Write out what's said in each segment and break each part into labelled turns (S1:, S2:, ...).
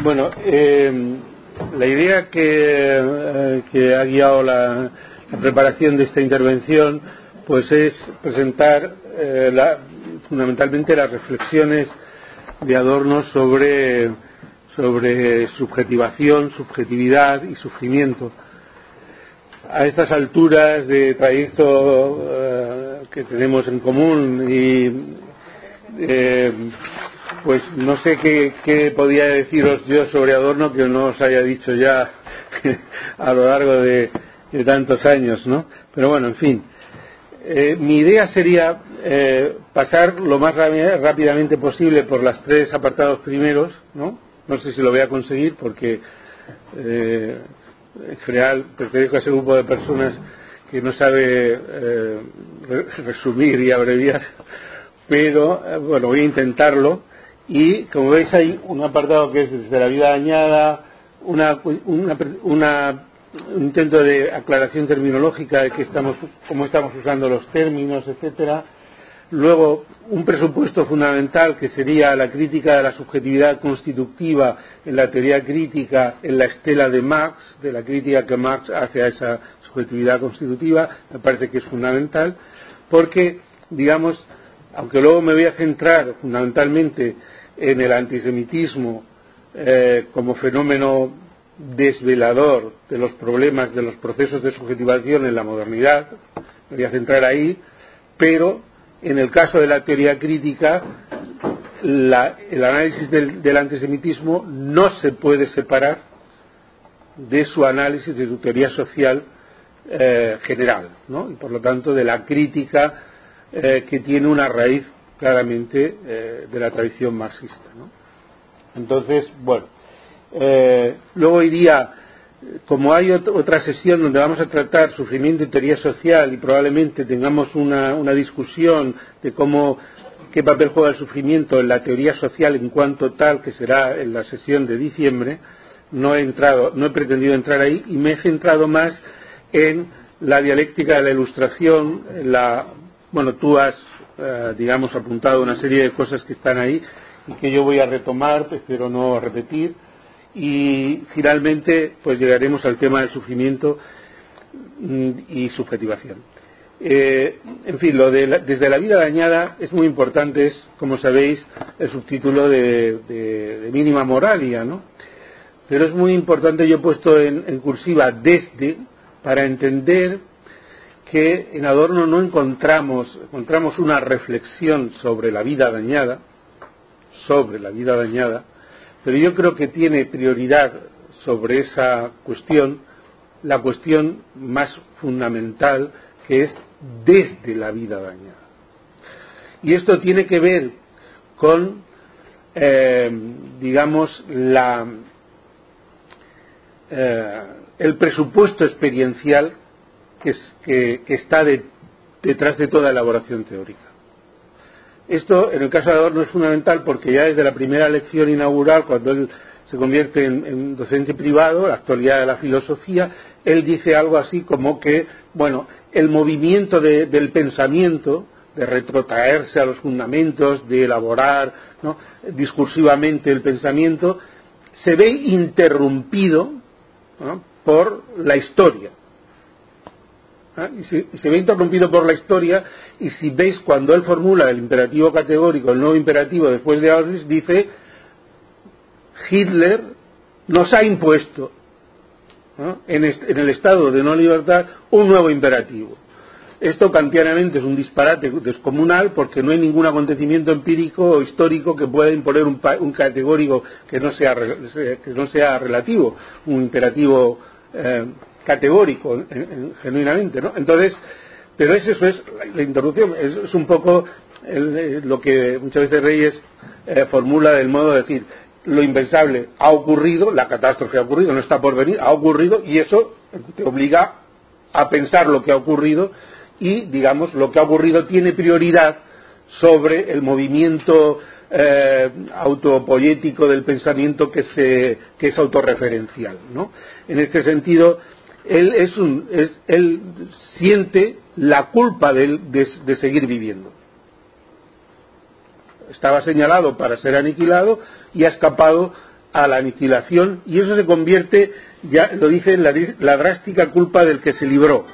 S1: Bueno, la idea que ha guiado la preparación de esta intervención pues es presentar fundamentalmente las reflexiones de Adorno sobre subjetivación, subjetividad y sufrimiento. A estas alturas de trayecto que tenemos en común y pues no sé qué podía deciros yo sobre Adorno que no os haya dicho ya a lo largo de tantos años, ¿no? Pero bueno, en fin. Mi idea sería pasar lo más rápidamente posible por los tres apartados primeros, ¿no? No sé si lo voy a conseguir porque en general pertenezco a ese grupo de personas que no sabe resumir y abreviar, pero bueno, voy a intentarlo. Y como veis hay un apartado que es desde la vida dañada, un intento de aclaración terminológica de cómo estamos usando los términos, etcétera. Luego un presupuesto fundamental que sería la crítica de la subjetividad constitutiva en la teoría crítica en la estela de Marx, de la crítica que Marx hace a esa subjetividad constitutiva. Me parece que es fundamental porque, digamos, aunque luego me voy a centrar fundamentalmente en el antisemitismo como fenómeno desvelador de los problemas de los procesos de subjetivación en la modernidad, me voy a centrar ahí, pero en el caso de la teoría crítica el análisis del antisemitismo no se puede separar de su análisis de su teoría social general, ¿no? Y por lo tanto de la crítica que tiene una raíz claramente de la tradición marxista, ¿no? Entonces, bueno, luego iría, como hay otra sesión donde vamos a tratar sufrimiento y teoría social y probablemente tengamos una discusión de qué papel juega el sufrimiento en la teoría social en cuanto tal, que será en la sesión de diciembre, no he pretendido entrar ahí y me he centrado más en la dialéctica de la ilustración, bueno, tú has digamos apuntado una serie de cosas que están ahí y que yo voy a retomar, espero no repetir, y finalmente pues llegaremos al tema del sufrimiento y subjetivación. En fin, desde la vida dañada es muy importante, es, como sabéis, el subtítulo de mínima moralia, ¿no? Pero es muy importante, yo he puesto en cursiva desde, para entender que en Adorno no encontramos una reflexión sobre la vida dañada, pero yo creo que tiene prioridad sobre esa cuestión la cuestión más fundamental, que es desde la vida dañada. Y esto tiene que ver con, digamos, el presupuesto experiencial que está detrás de toda elaboración teórica. Esto, en el caso de Adorno, es fundamental porque ya desde la primera lección inaugural, cuando él se convierte en docente privado, la actualidad de la filosofía, él dice algo así como que, bueno, el movimiento del pensamiento, de retrotraerse a los fundamentos, de elaborar, ¿no?, discursivamente el pensamiento, se ve interrumpido, ¿no?, por la historia. Y se ve interrumpido por la historia, y si veis cuando él formula el imperativo categórico, el nuevo imperativo después de Auschwitz, dice: Hitler nos ha impuesto, ¿no?, en el estado de no libertad un nuevo imperativo. Esto kantianamente es un disparate descomunal porque no hay ningún acontecimiento empírico o histórico que pueda imponer un categórico que no sea relativo, un imperativo categórico genuinamente, ¿no? Entonces, pero eso es la interrupción, es un poco lo que muchas veces Reyes formula del modo de decir: lo impensable ha ocurrido, la catástrofe ha ocurrido, no está por venir, ha ocurrido, y eso te obliga a pensar lo que ha ocurrido, y digamos lo que ha ocurrido tiene prioridad sobre el movimiento autopoético del pensamiento que es autorreferencial, ¿no? En este sentido, él siente la culpa de seguir viviendo. Estaba señalado para ser aniquilado y ha escapado a la aniquilación, y eso se convierte, ya lo dice, en la drástica culpa del que se libró.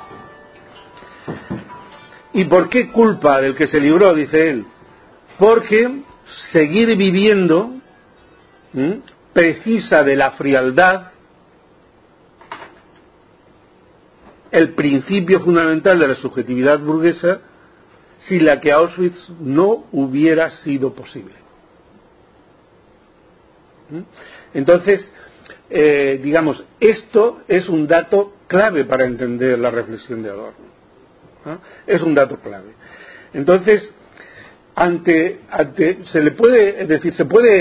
S1: ¿Y por qué culpa del que se libró? Dice él. Porque seguir viviendo precisa de la frialdad, el principio fundamental de la subjetividad burguesa, sin la que Auschwitz no hubiera sido posible. Entonces, digamos, esto es un dato clave para entender la reflexión de Adorno. Es un dato clave. Entonces, se le puede, es decir,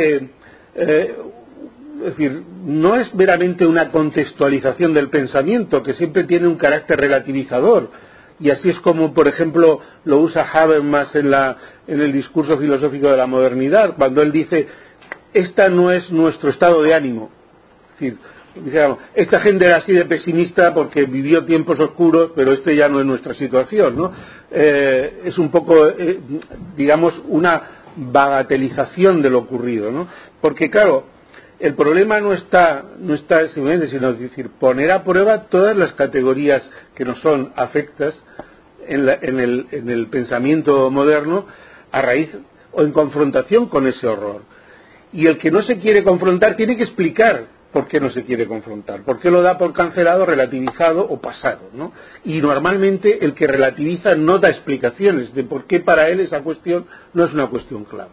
S1: no es meramente una contextualización del pensamiento, que siempre tiene un carácter relativizador, y así es como, por ejemplo, lo usa Habermas en el discurso filosófico de la modernidad, cuando él dice: esta no es nuestro estado de ánimo. Es decir, digamos, esta gente era así de pesimista porque vivió tiempos oscuros, pero este ya no es nuestra situación, ¿no? Es un poco, digamos, una bagatelización de lo ocurrido, ¿no? Porque, claro, el problema no está simplemente, sino, es decir, poner a prueba todas las categorías que nos son afectas en el pensamiento moderno a raíz o en confrontación con ese horror. Y el que no se quiere confrontar tiene que explicar por qué no se quiere confrontar, por qué lo da por cancelado, relativizado o pasado, ¿no? Y normalmente el que relativiza no da explicaciones de por qué para él esa cuestión no es una cuestión clave.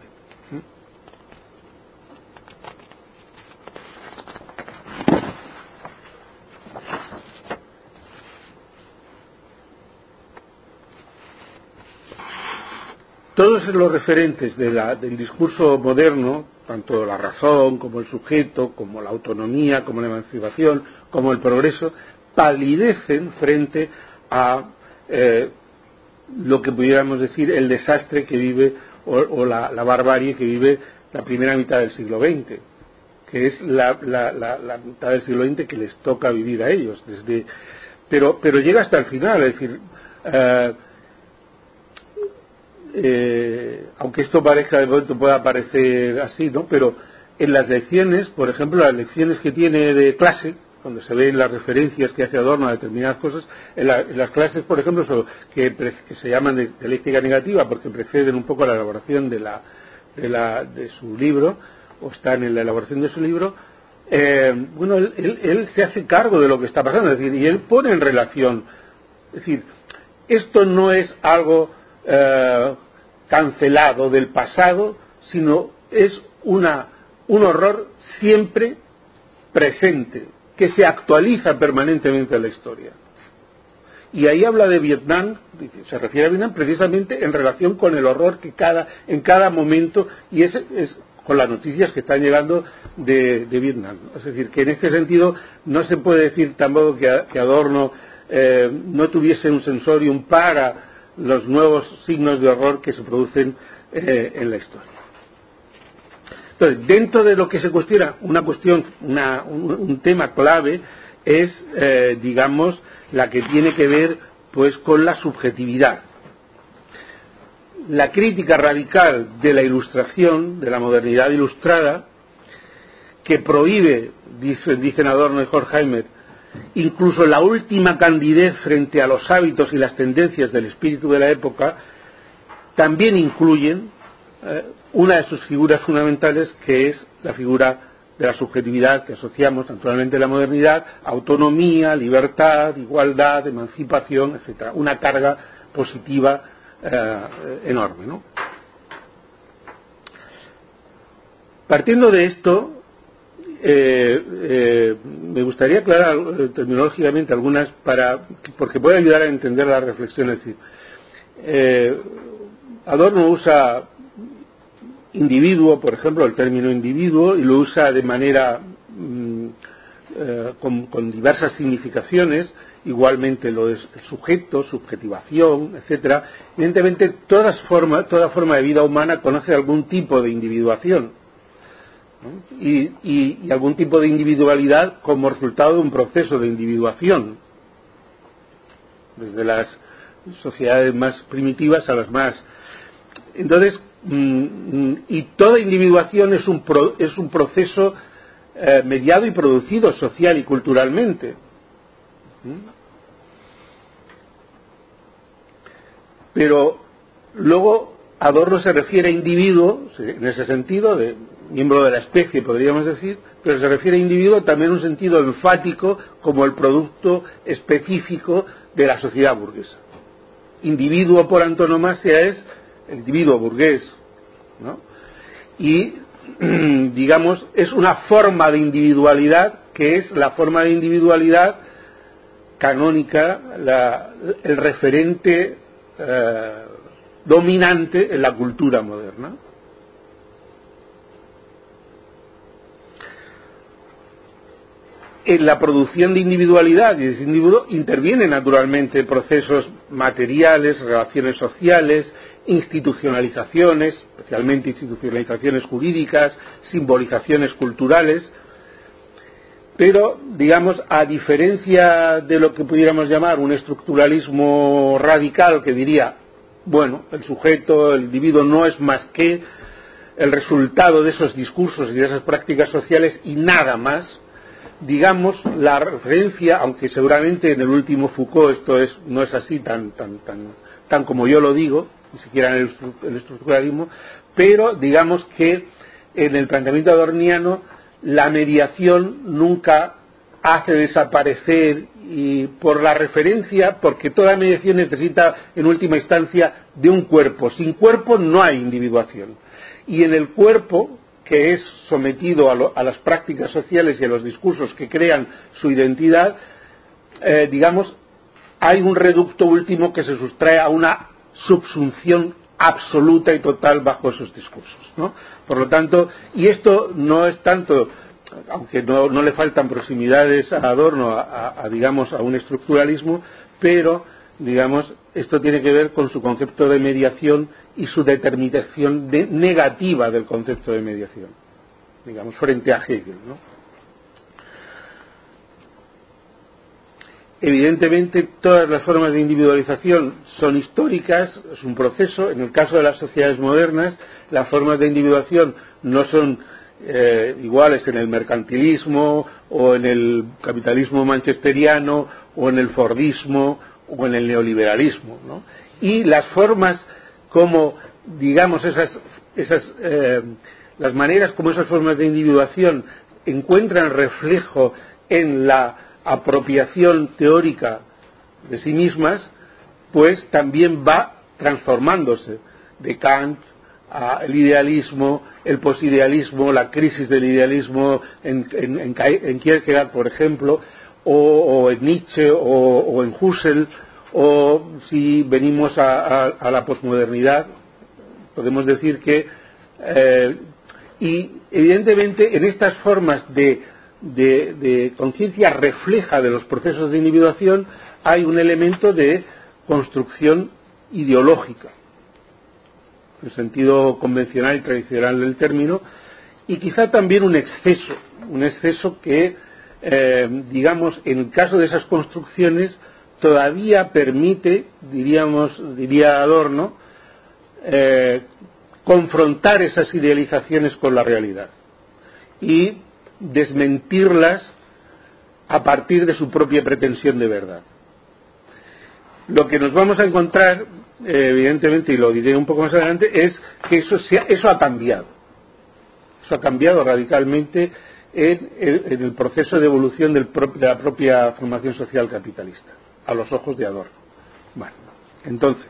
S1: Todos los referentes del discurso moderno, tanto la razón como el sujeto, como la autonomía, como la emancipación, como el progreso, palidecen frente a lo que pudiéramos decir el desastre que vive o la barbarie que vive la primera mitad del siglo XX, que es la mitad del siglo XX que les toca vivir a ellos. Pero llega hasta el final, es decir, aunque esto parezca de momento pueda parecer así, ¿no? Pero en las lecciones, por ejemplo, las lecciones que tiene de clase, cuando se ven las referencias que hace Adorno a determinadas cosas, en las clases, por ejemplo, que se llaman de dialéctica negativa, porque preceden un poco a la elaboración de su libro, o están en la elaboración de su libro, bueno, él se hace cargo de lo que está pasando, es decir, y él pone en relación, es decir, esto no es algo cancelado del pasado, sino es un horror siempre presente, que se actualiza permanentemente en la historia. Y ahí habla de Vietnam, se refiere a Vietnam precisamente en relación con el horror que en cada momento, y es con las noticias que están llegando de Vietnam. Es decir, que en este sentido no se puede decir tampoco que Adorno no tuviese un sensorium para los nuevos signos de horror que se producen en la historia. Entonces, dentro de lo que se cuestiona, un tema clave es, digamos, la que tiene que ver, pues, con la subjetividad. La crítica radical de la ilustración, de la modernidad ilustrada, que prohíbe, dicen Adorno y Horkheimer, incluso la última candidez frente a los hábitos y las tendencias del espíritu de la época, también incluyen una de sus figuras fundamentales, que es la figura de la subjetividad que asociamos naturalmente a la modernidad: autonomía, libertad, igualdad, emancipación, etcétera. Una carga positiva enorme, ¿no? Partiendo de esto, me gustaría aclarar terminológicamente algunas porque puede ayudar a entender la reflexión. Es decir, Adorno usa individuo, por ejemplo, el término individuo, y lo usa de manera con diversas significaciones. Igualmente lo es el sujeto, subjetivación, etcétera. Evidentemente toda forma de vida humana conoce algún tipo de individuación, ¿no? Y algún tipo de individualidad como resultado de un proceso de individuación, desde las sociedades más primitivas a las más. Entonces, y toda individuación es un proceso mediado y producido social y culturalmente. Pero luego Adorno se refiere a individuo, en ese sentido, de miembro de la especie, podríamos decir, pero se refiere a individuo también en un sentido enfático como el producto específico de la sociedad burguesa. Individuo por antonomasia es el individuo burgués, ¿no? Y, digamos, es una forma de individualidad que es la forma de individualidad canónica, el referente dominante en la cultura moderna. En la producción de individualidad y de ese individuo intervienen naturalmente procesos materiales, relaciones sociales, institucionalizaciones, especialmente institucionalizaciones jurídicas, simbolizaciones culturales, pero, digamos, a diferencia de lo que pudiéramos llamar un estructuralismo radical que diría, bueno, el sujeto, el individuo no es más que el resultado de esos discursos y de esas prácticas sociales y nada más, digamos, la referencia, aunque seguramente en el último Foucault esto no es así tan como yo lo digo, ni siquiera en el estructuralismo, pero digamos que en el planteamiento adorniano la mediación nunca hace desaparecer, y por la referencia, porque toda mediación necesita en última instancia de un cuerpo. Sin cuerpo no hay individuación, y en el cuerpo, que es sometido a las prácticas sociales y a los discursos que crean su identidad, digamos, hay un reducto último que se sustrae a una subsunción absoluta y total bajo esos discursos, ¿no? Por lo tanto, y esto no es tanto, aunque no le faltan proximidades a Adorno, digamos, a un estructuralismo, pero, digamos, esto tiene que ver con su concepto de mediación y su determinación negativa del concepto de mediación, digamos, frente a Hegel, ¿no? Evidentemente, todas las formas de individualización son históricas, es un proceso. En el caso de las sociedades modernas, las formas de individuación no son iguales en el mercantilismo, o en el capitalismo manchesteriano, o en el fordismo, o en el neoliberalismo, ¿no? Y las formas como, digamos, las maneras como esas formas de individuación encuentran reflejo en la apropiación teórica de sí mismas, pues también va transformándose de Kant al idealismo, el posidealismo, la crisis del idealismo en Kierkegaard, por ejemplo, o en Nietzsche, o en Husserl, o si venimos a la posmodernidad, podemos decir que y evidentemente en estas formas de conciencia refleja de los procesos de individuación hay un elemento de construcción ideológica, en el sentido convencional y tradicional del término, y quizá también un exceso que, digamos, en el caso de esas construcciones todavía permite, diría Adorno, confrontar esas idealizaciones con la realidad y desmentirlas a partir de su propia pretensión de verdad. Lo que nos vamos a encontrar, evidentemente, y lo diré un poco más adelante, es que eso ha cambiado. Eso ha cambiado radicalmente en el proceso de evolución de la propia formación social capitalista, a los ojos de Adorno. Bueno, entonces,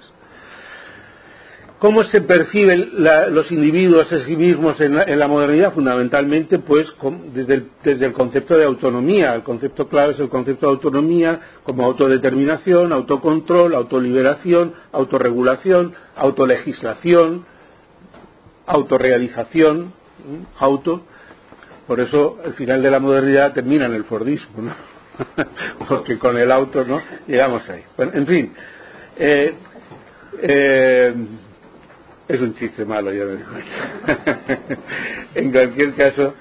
S1: ¿cómo se perciben los individuos a sí mismos en la modernidad? Fundamentalmente, pues, desde el concepto de autonomía. El concepto clave es el concepto de autonomía como autodeterminación, autocontrol, autoliberación, autorregulación, autolegislación, autorrealización, Por eso, el final de la modernidad termina en el fordismo, ¿no? Porque con el auto, ¿no?, llegamos ahí. Bueno, en fin. Es un chiste malo, ya me di cuenta. En cualquier caso,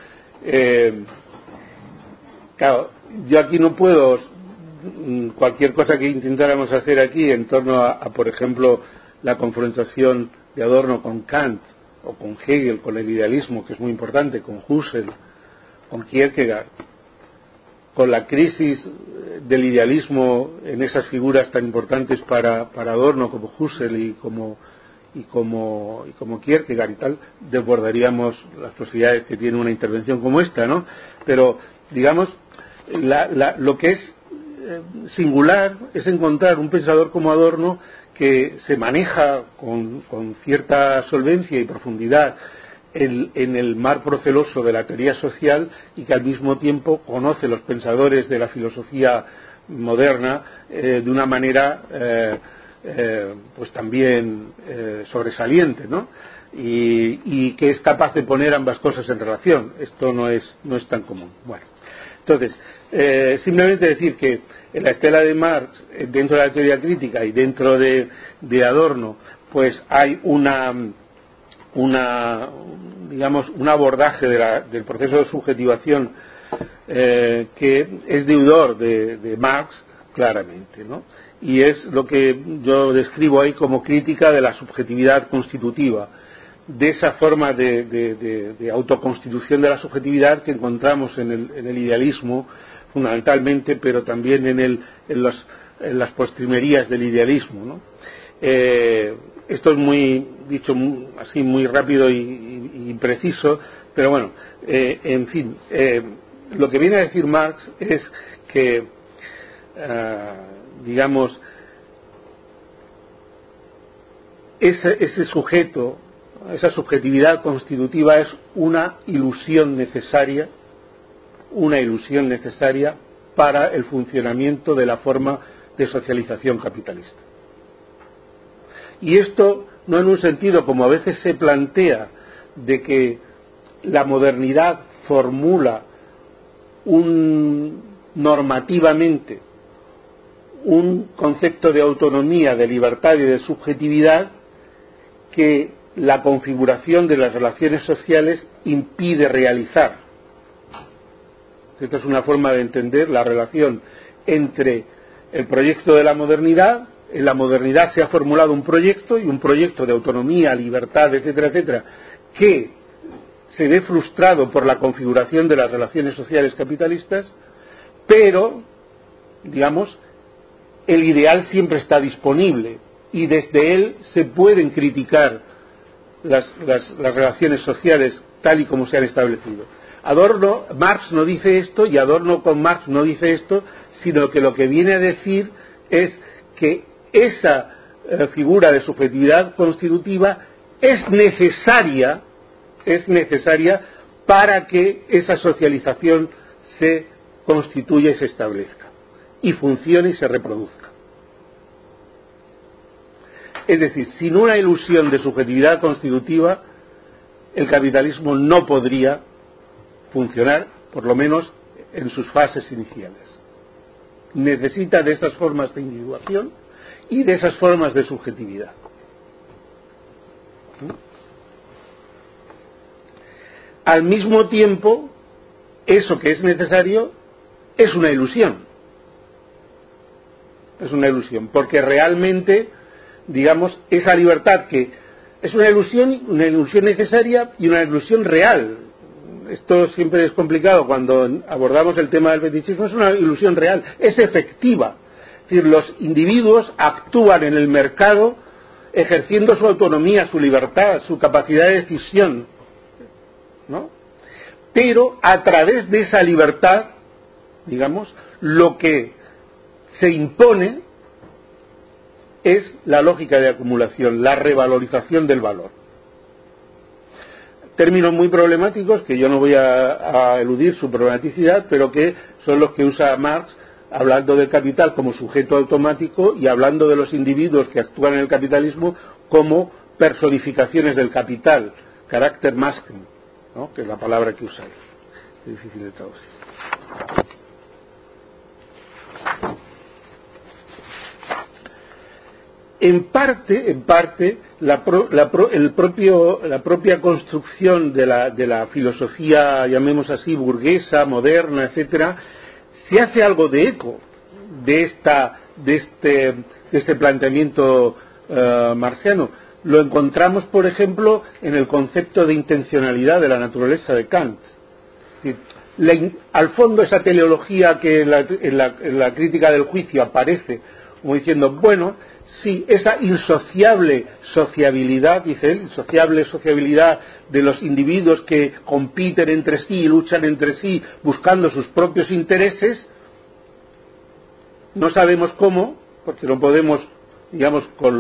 S1: claro, yo aquí no puedo, cualquier cosa que intentáramos hacer aquí en torno a, por ejemplo, la confrontación de Adorno con Kant, o con Hegel, con el idealismo, que es muy importante, con Husserl, con Kierkegaard, con la crisis del idealismo en esas figuras tan importantes para Adorno como Husserl y como Kierkegaard y tal, desbordaríamos las posibilidades que tiene una intervención como esta, ¿no? Pero, digamos, lo que es singular es encontrar un pensador como Adorno que se maneja con cierta solvencia y profundidad en el mar proceloso de la teoría social y que al mismo tiempo conoce los pensadores de la filosofía moderna de una manera pues también sobresaliente, ¿no? Y que es capaz de poner ambas cosas en relación. Esto no es tan común. Bueno, entonces simplemente decir que en la estela de Marx, dentro de la teoría crítica y dentro de Adorno, pues hay un abordaje del proceso de subjetivación que es deudor de Marx claramente, ¿no? Y es lo que yo describo ahí como crítica de la subjetividad constitutiva, de esa forma de autoconstitución de la subjetividad que encontramos en el idealismo fundamentalmente, pero también en las postrimerías del idealismo, ¿no? Esto es dicho así muy rápido y preciso, pero bueno, en fin, lo que viene a decir Marx es que digamos, ese sujeto, esa subjetividad constitutiva es una ilusión necesaria para el funcionamiento de la forma de socialización capitalista. Y esto no en un sentido como a veces se plantea de que la modernidad formula normativamente un concepto de autonomía, de libertad y de subjetividad que la configuración de las relaciones sociales impide realizar. Esta es una forma de entender la relación entre el proyecto de la modernidad. En la modernidad se ha formulado un proyecto, y un proyecto de autonomía, libertad, etcétera, etcétera, que se ve frustrado por la configuración de las relaciones sociales capitalistas, pero, digamos, el ideal siempre está disponible y desde él se pueden criticar las relaciones sociales tal y como se han establecido. Marx no dice esto, y Adorno con Marx no dice esto, sino que lo que viene a decir es que esa figura de subjetividad constitutiva es necesaria para que esa socialización se constituya y se establezca, y funcione y se reproduzca. Es decir, sin una ilusión de subjetividad constitutiva, el capitalismo no podría funcionar, por lo menos en sus fases iniciales. Necesita de esas formas de individuación y de esas formas de subjetividad. Al mismo tiempo, eso que es necesario es una ilusión. Es una ilusión, porque realmente, digamos, esa libertad que es una ilusión necesaria y una ilusión real. Esto siempre es complicado cuando abordamos el tema del fetichismo. Es una ilusión real, es efectiva. Es decir, los individuos actúan en el mercado ejerciendo su autonomía, su libertad, su capacidad de decisión, ¿no? Pero a través de esa libertad, digamos, lo que se impone es la lógica de acumulación, la revalorización del valor. Términos muy problemáticos que yo no voy a eludir su problematicidad, pero que son los que usa Marx hablando del capital como sujeto automático y hablando de los individuos que actúan en el capitalismo como personificaciones del capital, carácter masculino, ¿no? Que es la palabra que usa. Es difícil de traducir. En parte, la propia construcción de la filosofía, llamemos así, burguesa, moderna, etcétera, se hace algo de eco de este planteamiento marxiano. Lo encontramos, por ejemplo, en el concepto de intencionalidad de la naturaleza de Kant. Es decir, al fondo esa teleología que en la crítica del juicio aparece como diciendo, bueno, sí, esa insociable sociabilidad, dice él, insociable sociabilidad de los individuos que compiten entre sí y luchan entre sí buscando sus propios intereses, no sabemos cómo, porque no podemos, digamos, con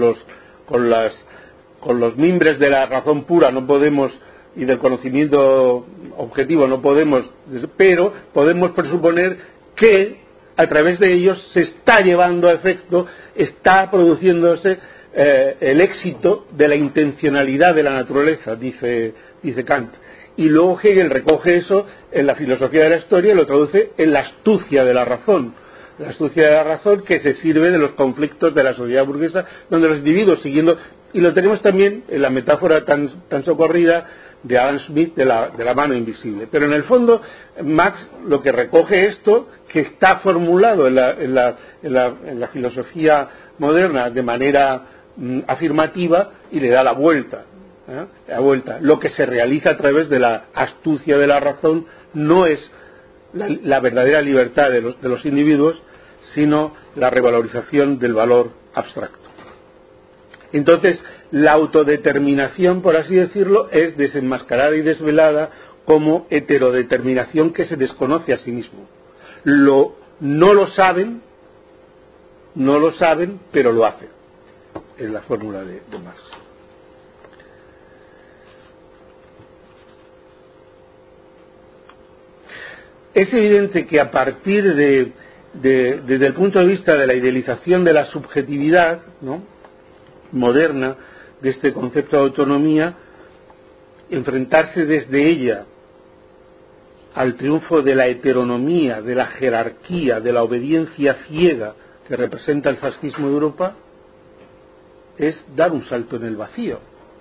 S1: los mimbres de la razón pura no podemos, y del conocimiento objetivo no podemos, pero podemos presuponer que a través de ellos se está llevando a efecto, está produciéndose el éxito de la intencionalidad de la naturaleza, dice Kant. Y luego Hegel recoge eso en la filosofía de la historia y lo traduce en la astucia de la razón. La astucia de la razón que se sirve de los conflictos de la sociedad burguesa, donde los individuos siguiendo, y lo tenemos también en la metáfora tan socorrida de Adam Smith de la mano invisible. Pero en el fondo Marx lo que recoge esto, que está formulado en la filosofía moderna de manera afirmativa, y le da la vuelta. Lo que se realiza a través de la astucia de la razón no es la verdadera libertad de los individuos, sino la revalorización del valor abstracto. Entonces, la autodeterminación, por así decirlo, es desenmascarada y desvelada como heterodeterminación que se desconoce a sí mismo. No lo saben, pero lo hacen. Es la fórmula de Marx. Es evidente que a partir desde el punto de vista de la idealización de la subjetividad, ¿no?, moderna, de este concepto de autonomía, enfrentarse desde ella al triunfo de la heteronomía, de la jerarquía, de la obediencia ciega que representa el fascismo de Europa, es dar un salto en el vacío.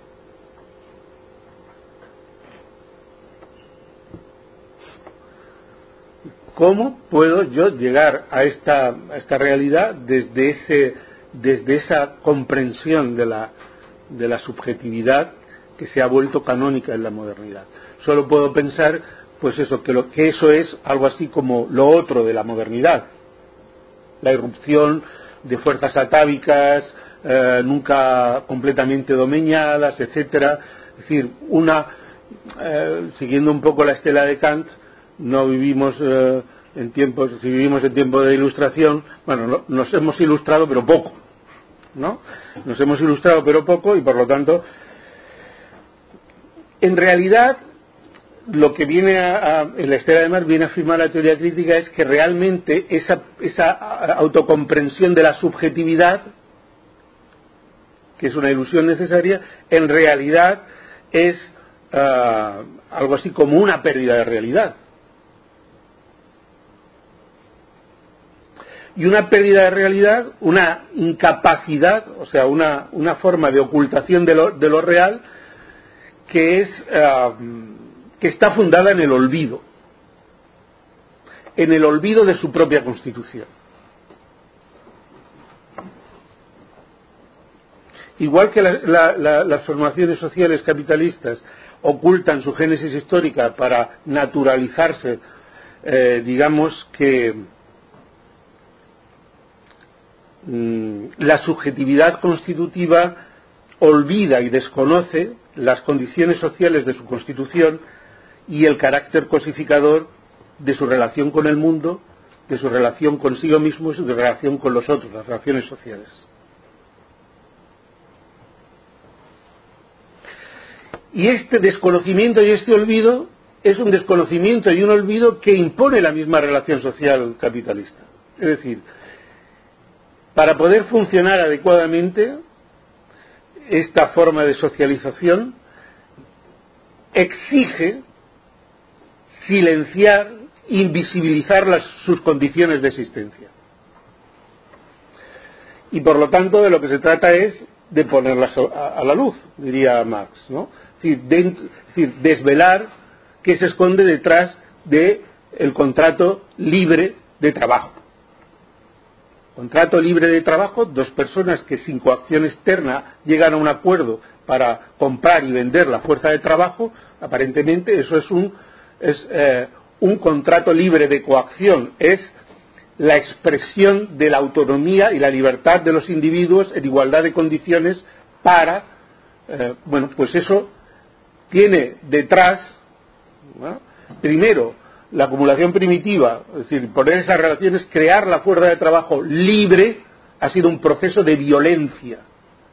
S1: ¿Cómo puedo yo llegar a esta realidad desde esa comprensión de la subjetividad que se ha vuelto canónica en la modernidad? Solo puedo pensar, pues eso, que eso es algo así como lo otro de la modernidad, la irrupción de fuerzas atávicas, nunca completamente domeñadas, etcétera. Es decir, siguiendo un poco la estela de Kant, no vivimos si vivimos en tiempos de ilustración, bueno, nos hemos ilustrado pero poco, ¿no? Nos hemos ilustrado pero poco, y por lo tanto, en realidad, lo que viene en la estela de Marx viene a afirmar la teoría crítica es que realmente esa autocomprensión de la subjetividad, que es una ilusión necesaria, en realidad es algo así como una pérdida de realidad. Y una pérdida de realidad, una incapacidad, o sea, una forma de ocultación de lo real que está fundada en el olvido de su propia constitución. Igual que las formaciones sociales capitalistas ocultan su génesis histórica para naturalizarse, digamos que la subjetividad constitutiva olvida y desconoce las condiciones sociales de su constitución y el carácter cosificador de su relación con el mundo, de su relación consigo mismo y su relación con los otros, las relaciones sociales. Y este desconocimiento y este olvido es un desconocimiento y un olvido que impone la misma relación social capitalista. Es decir, para poder funcionar adecuadamente, esta forma de socialización exige silenciar, invisibilizar sus condiciones de existencia. Y por lo tanto de lo que se trata es de ponerlas a la luz, diría Marx, ¿no? Es decir, desvelar qué se esconde detrás del contrato libre de trabajo. Contrato libre de trabajo, dos personas que sin coacción externa llegan a un acuerdo para comprar y vender la fuerza de trabajo, aparentemente eso es un contrato libre de coacción, es la expresión de la autonomía y la libertad de los individuos en igualdad de condiciones para, bueno, pues eso tiene detrás, ¿no?, primero, la acumulación primitiva, es decir, poner esas relaciones, crear la fuerza de trabajo libre, ha sido un proceso de violencia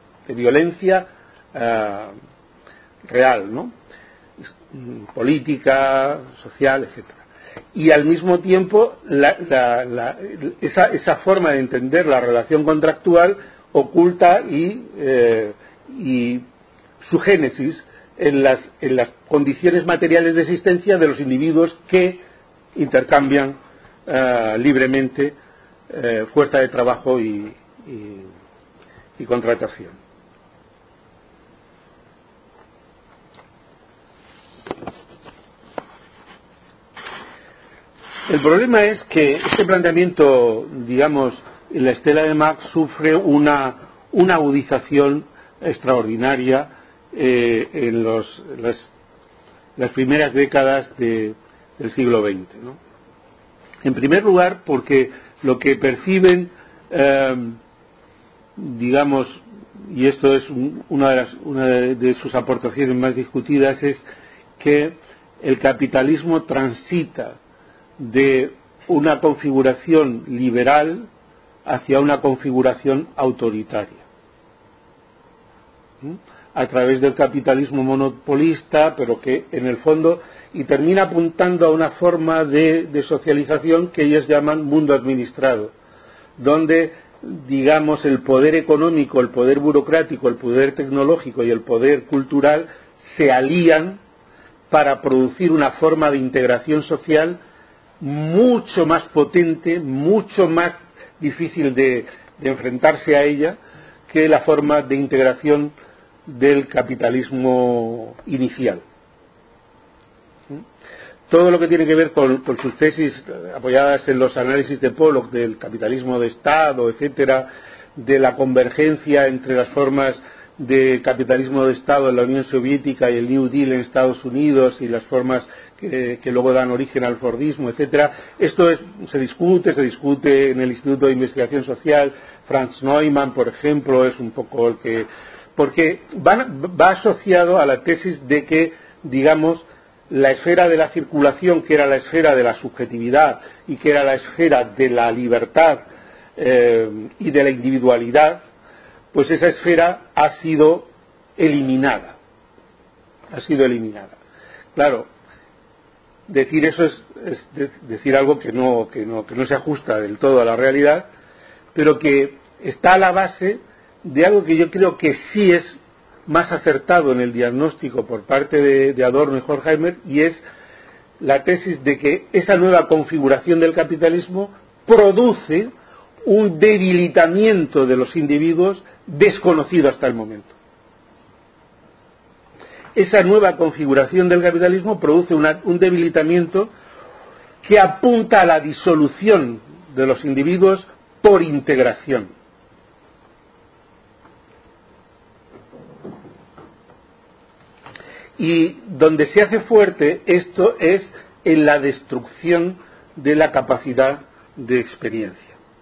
S1: real, ¿no?, política, social, etcétera. Y al mismo tiempo esa forma de entender la relación contractual oculta y su génesis en las condiciones materiales de existencia de los individuos que intercambian libremente fuerza de trabajo y contratación. El problema es que este planteamiento, digamos, en la estela de Marx sufre una agudización extraordinaria en las primeras décadas del siglo XX, ¿no? En primer lugar, porque lo que perciben, digamos, y esto es una de sus aportaciones más discutidas, es que el capitalismo transita de una configuración liberal hacia una configuración autoritaria, a través del capitalismo monopolista, pero que en el fondo y termina apuntando a una forma de socialización que ellos llaman mundo administrado, donde, digamos, el poder económico, el poder burocrático, el poder tecnológico y el poder cultural se alían para producir una forma de integración social mucho más potente, mucho más difícil de enfrentarse a ella que la forma de integración del capitalismo inicial. Todo lo que tiene que ver con sus tesis apoyadas en los análisis de Pollock del capitalismo de Estado, etcétera, de la convergencia entre las formas de capitalismo de Estado en la Unión Soviética y el New Deal en Estados Unidos y las formas que luego dan origen al Fordismo, etcétera. Esto se discute en el Instituto de Investigación Social. Franz Neumann, por ejemplo, es un poco el que, porque va asociado a la tesis de que, digamos, la esfera de la circulación, que era la esfera de la subjetividad y que era la esfera de la libertad y de la individualidad, pues esa esfera ha sido eliminada. Claro, decir eso es decir algo que no se ajusta del todo a la realidad, pero que está a la base de algo que yo creo que sí es más acertado en el diagnóstico por parte de Adorno y Horkheimer, y es la tesis de que esa nueva configuración del capitalismo produce un debilitamiento de los individuos desconocido hasta el momento. Esa nueva configuración del capitalismo produce un debilitamiento que apunta a la disolución de los individuos por integración. Y donde se hace fuerte esto es en la destrucción de la capacidad de experiencia.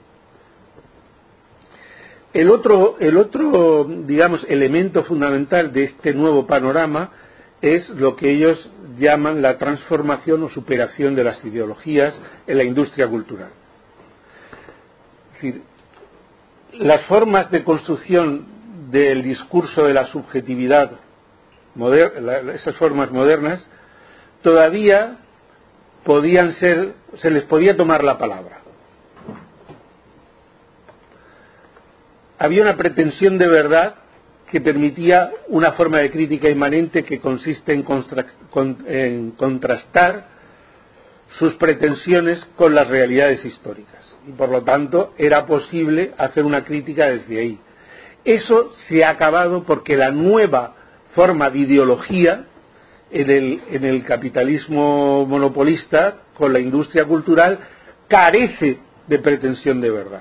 S1: El otro, digamos, elemento fundamental de este nuevo panorama es lo que ellos llaman la transformación o superación de las ideologías en la industria cultural. Es decir, las formas de construcción del discurso de la subjetividad, esas formas modernas, todavía se les podía tomar la palabra. Había una pretensión de verdad que permitía una forma de crítica inmanente que consiste en contrastar sus pretensiones con las realidades históricas. Y por lo tanto era posible hacer una crítica desde ahí. Eso se ha acabado porque la nueva forma de ideología en el capitalismo monopolista con la industria cultural carece de pretensión de verdad.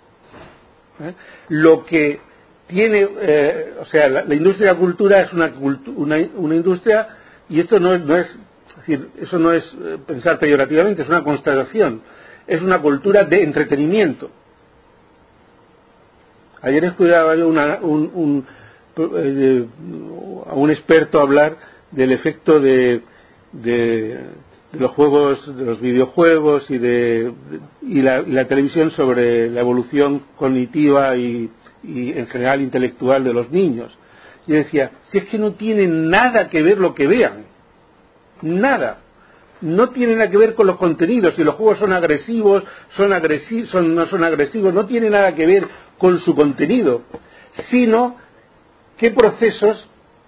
S1: Lo que tiene, la industria de la cultura es una industria, y esto no es Es decir, eso no es pensar peyorativamente, es una constatación. Es una cultura de entretenimiento. Ayer escuchaba yo a un experto hablar del efecto de los juegos, de los videojuegos y la televisión sobre la evolución cognitiva y en general intelectual de los niños. Y decía, si es que no tiene nada que ver lo que vean, nada, no tiene nada que ver con los contenidos, si los juegos son agresivos, no son agresivos, no tiene nada que ver con su contenido, sino qué procesos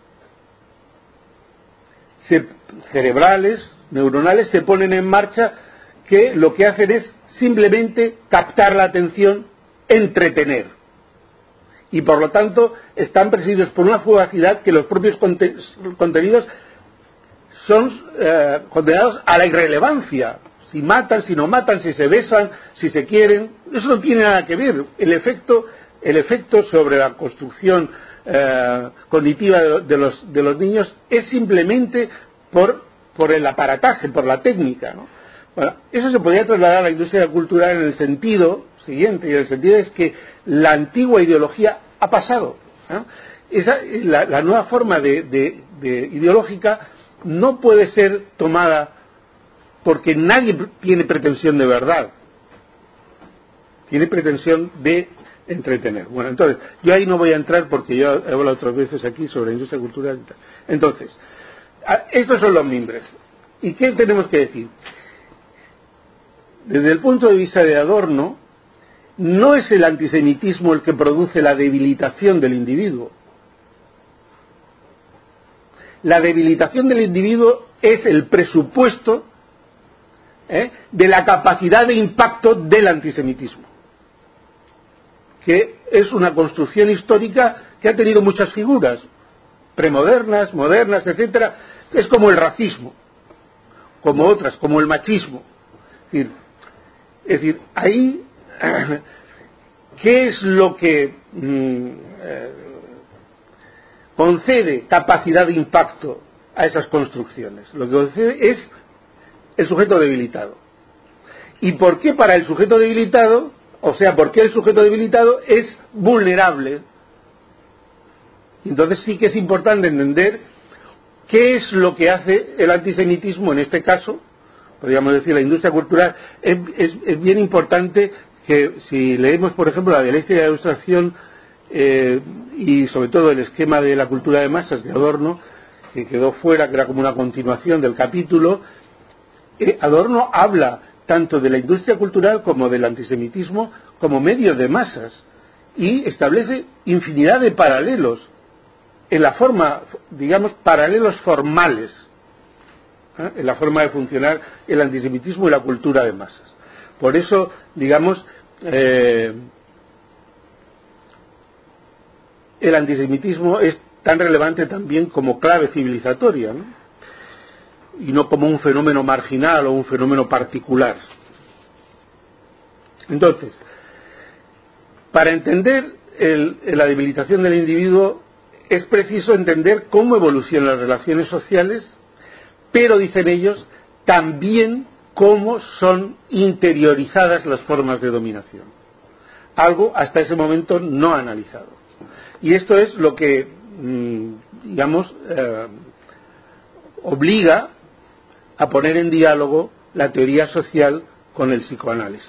S1: cerebrales, neuronales se ponen en marcha que lo que hacen es simplemente captar la atención, entretener. Y por lo tanto están presididos por una fugacidad que los propios contenidos son condenados a la irrelevancia. Si matan, si no matan, si se besan, si se quieren, eso no tiene nada que ver. El efecto sobre la construcción cognitiva de los niños es simplemente por el aparataje, por la técnica, ¿no? Bueno, eso se podría trasladar a la industria cultural en el sentido siguiente, y el sentido es que la antigua ideología ha pasado, ¿no? La nueva forma de ideológica no puede ser tomada porque nadie tiene pretensión de verdad, tiene pretensión de entretener. Bueno, entonces, yo ahí no voy a entrar porque yo he hablado otras veces aquí sobre la industria cultural y tal. Entonces, estos son los mimbres. ¿Y qué tenemos que decir? Desde el punto de vista de Adorno, no es el antisemitismo el que produce la debilitación del individuo. La debilitación del individuo es el presupuesto de la capacidad de impacto del antisemitismo, que es una construcción histórica que ha tenido muchas figuras, premodernas, modernas, etcétera. Es como el racismo, como otras, como el machismo. Es decir, ahí, ¿qué es lo que concede capacidad de impacto a esas construcciones? Lo que concede es el sujeto debilitado. ¿Y por qué para el sujeto debilitado? O sea, ¿por qué el sujeto debilitado es vulnerable? Entonces sí que es importante entender qué es lo que hace el antisemitismo en este caso. Podríamos decir, la industria cultural. Es bien importante que si leemos, por ejemplo, la dialéctica de la ilustración y sobre todo el esquema de la cultura de masas de Adorno, que quedó fuera, que era como una continuación del capítulo, Adorno habla tanto de la industria cultural como del antisemitismo como medio de masas y establece infinidad de paralelos en la forma, digamos, paralelos formales, en la forma de funcionar el antisemitismo y la cultura de masas. Por eso, digamos, el antisemitismo es tan relevante también como clave civilizatoria, ¿no? Y no como un fenómeno marginal o un fenómeno particular. Entonces, para entender la debilitación del individuo es preciso entender cómo evolucionan las relaciones sociales, pero, dicen ellos, también cómo son interiorizadas las formas de dominación. Algo hasta ese momento no analizado. Y esto es lo que, digamos, obliga a poner en diálogo la teoría social con el psicoanálisis.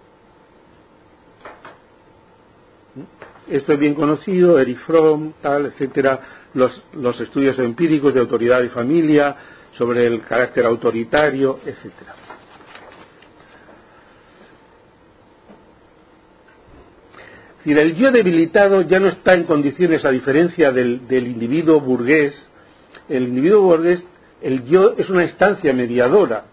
S1: Esto es bien conocido, Erich Fromm, tal, etcétera, los estudios empíricos de autoridad y familia, sobre el carácter autoritario, etcétera. Es decir, el yo debilitado ya no está en condiciones, a diferencia del individuo burgués. El individuo burgués, el yo es una instancia mediadora.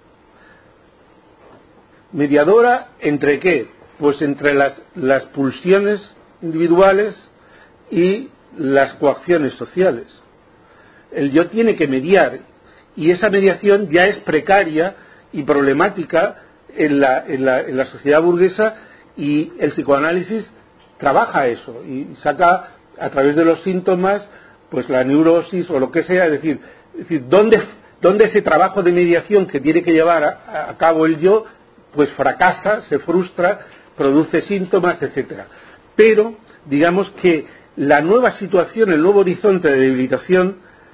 S1: ¿Mediadora entre qué? Pues entre las pulsiones individuales y las coacciones sociales. El yo tiene que mediar, y esa mediación ya es precaria y problemática en la sociedad burguesa, y el psicoanálisis trabaja eso y saca a través de los síntomas pues la neurosis o lo que sea, es decir, donde ese trabajo de mediación que tiene que llevar a cabo el yo, pues fracasa, se frustra, produce síntomas, etcétera. Pero, digamos que la nueva situación, el nuevo horizonte de debilitación,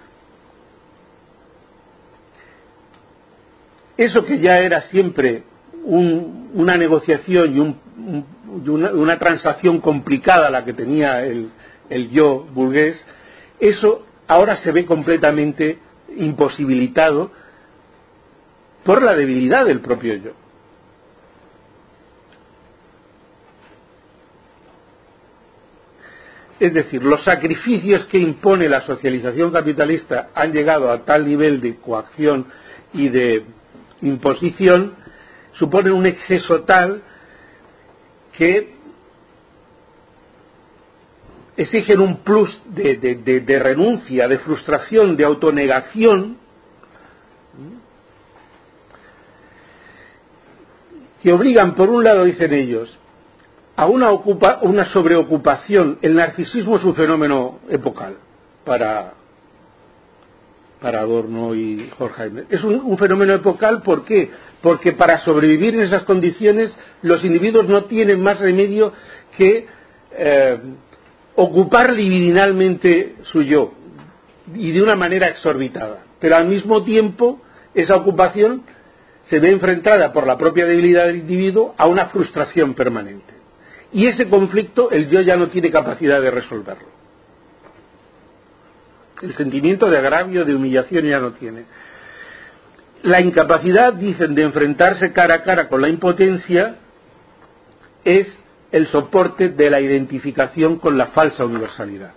S1: eso que ya era siempre una negociación y una transacción complicada la que tenía el yo burgués, eso ahora se ve completamente imposibilitado por la debilidad del propio yo. Es decir, los sacrificios que impone la socialización capitalista han llegado a tal nivel de coacción y de imposición, suponen un exceso tal que exigen un plus de renuncia, de frustración, de autonegación, que obligan, por un lado, dicen ellos, a una sobreocupación. El narcisismo es un fenómeno epocal para Adorno y Horkheimer. Es un fenómeno epocal, ¿por qué? Porque para sobrevivir en esas condiciones los individuos no tienen más remedio que ocupar libidinalmente su yo, y de una manera exorbitada. Pero al mismo tiempo esa ocupación se ve enfrentada por la propia debilidad del individuo a una frustración permanente. Y ese conflicto el yo ya no tiene capacidad de resolverlo. El sentimiento de agravio, de humillación ya no tiene. La incapacidad, dicen, de enfrentarse cara a cara con la impotencia es el soporte de la identificación con la falsa universalidad.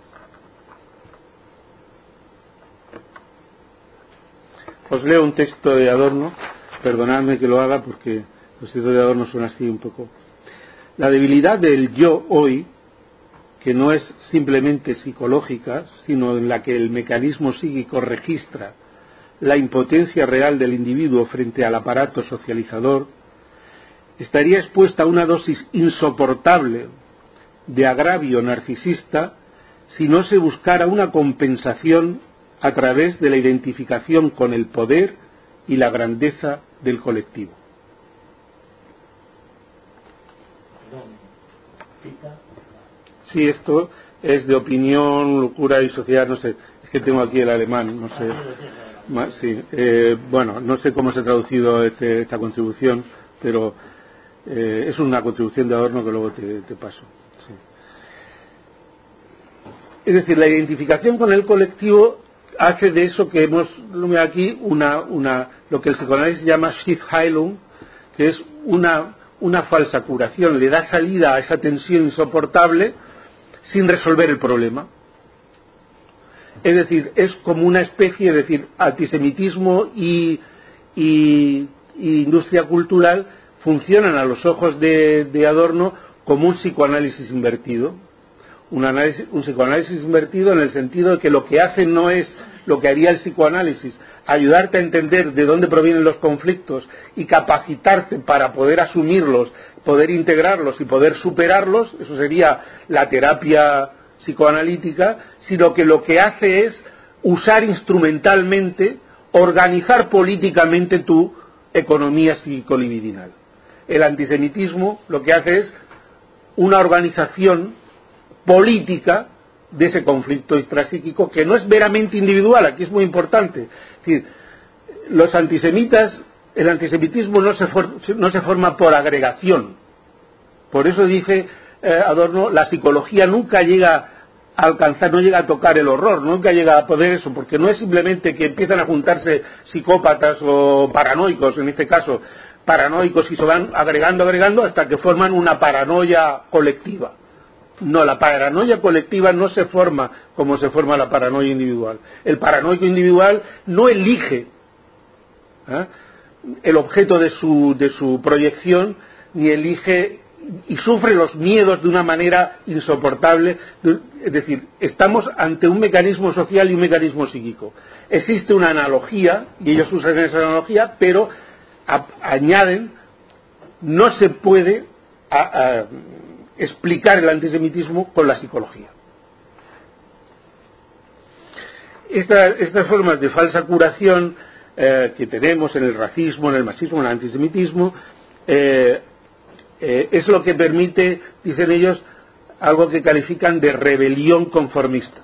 S1: Os leo un texto de Adorno, perdonadme que lo haga porque los textos de Adorno son así un poco. La debilidad del yo hoy, que no es simplemente psicológica, sino en la que el mecanismo psíquico registra la impotencia real del individuo frente al aparato socializador, estaría expuesta a una dosis insoportable de agravio narcisista si no se buscara una compensación a través de la identificación con el poder y la grandeza del colectivo. Sí, esto es de Opinión, Locura y Sociedad, no sé, es que tengo aquí el alemán, no sé. Sí, bueno, no sé cómo se ha traducido esta contribución, pero es una contribución de Adorno que luego te paso. Sí. Es decir, la identificación con el colectivo hace de eso que hemos aquí lo que el psicoanálisis llama Schiffheilung, que es una falsa curación, le da salida a esa tensión insoportable sin resolver el problema. Es decir, es como una especie, es decir, antisemitismo y industria cultural funcionan a los ojos de Adorno como un psicoanálisis invertido. Un psicoanálisis invertido en el sentido de que lo que hace no es lo que haría el psicoanálisis, ayudarte a entender de dónde provienen los conflictos y capacitarte para poder asumirlos, poder integrarlos y poder superarlos, eso sería la terapia psicoanalítica, sino que lo que hace es usar instrumentalmente, organizar políticamente tu economía psicolibidinal. El antisemitismo lo que hace es una organización política de ese conflicto intrapsíquico que no es meramente individual, aquí es muy importante. Es decir, los antisemitas, el antisemitismo no se forma por agregación. Por eso dice Adorno, la psicología nunca llega a alcanzar, no llega a tocar el horror, nunca llega a poder eso, porque no es simplemente que empiezan a juntarse psicópatas o paranoicos, en este caso, paranoicos y se van agregando hasta que forman una paranoia colectiva. No, la paranoia colectiva no se forma como se forma la paranoia individual. El paranoico individual no elige el objeto de su proyección, ni elige y sufre los miedos de una manera insoportable. Es decir, estamos ante un mecanismo social y un mecanismo psíquico. Existe una analogía, y ellos usan esa analogía, pero añaden, no se puede explicar el antisemitismo con la psicología. Estas formas de falsa curación que tenemos en el racismo, en el machismo, en el antisemitismo, es lo que permite, dicen ellos, algo que califican de rebelión conformista.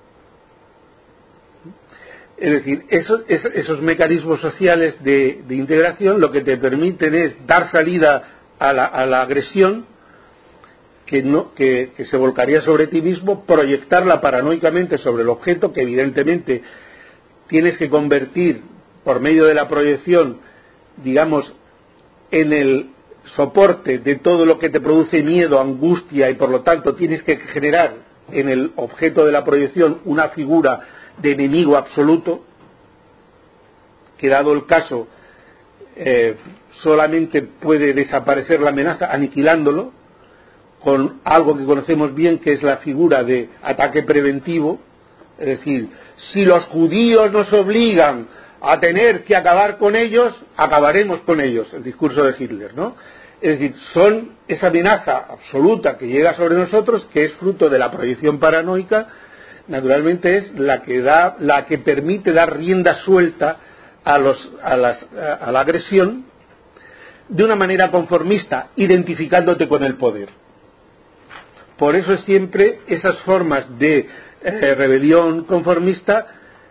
S1: Es decir, esos mecanismos sociales de integración lo que te permiten es dar salida a la agresión que se volcaría sobre ti mismo, proyectarla paranoicamente sobre el objeto, que evidentemente tienes que convertir por medio de la proyección, digamos, en el soporte de todo lo que te produce miedo, angustia, y por lo tanto tienes que generar en el objeto de la proyección una figura de enemigo absoluto, que dado el caso solamente puede desaparecer la amenaza aniquilándolo, con algo que conocemos bien, que es la figura de ataque preventivo. Es decir, si los judíos nos obligan a tener que acabar con ellos, acabaremos con ellos, el discurso de Hitler, ¿no? Es decir, son esa amenaza absoluta que llega sobre nosotros, que es fruto de la proyección paranoica, naturalmente es la que permite dar rienda suelta a la agresión de una manera conformista, identificándote con el poder. Por eso es siempre esas formas de rebelión conformista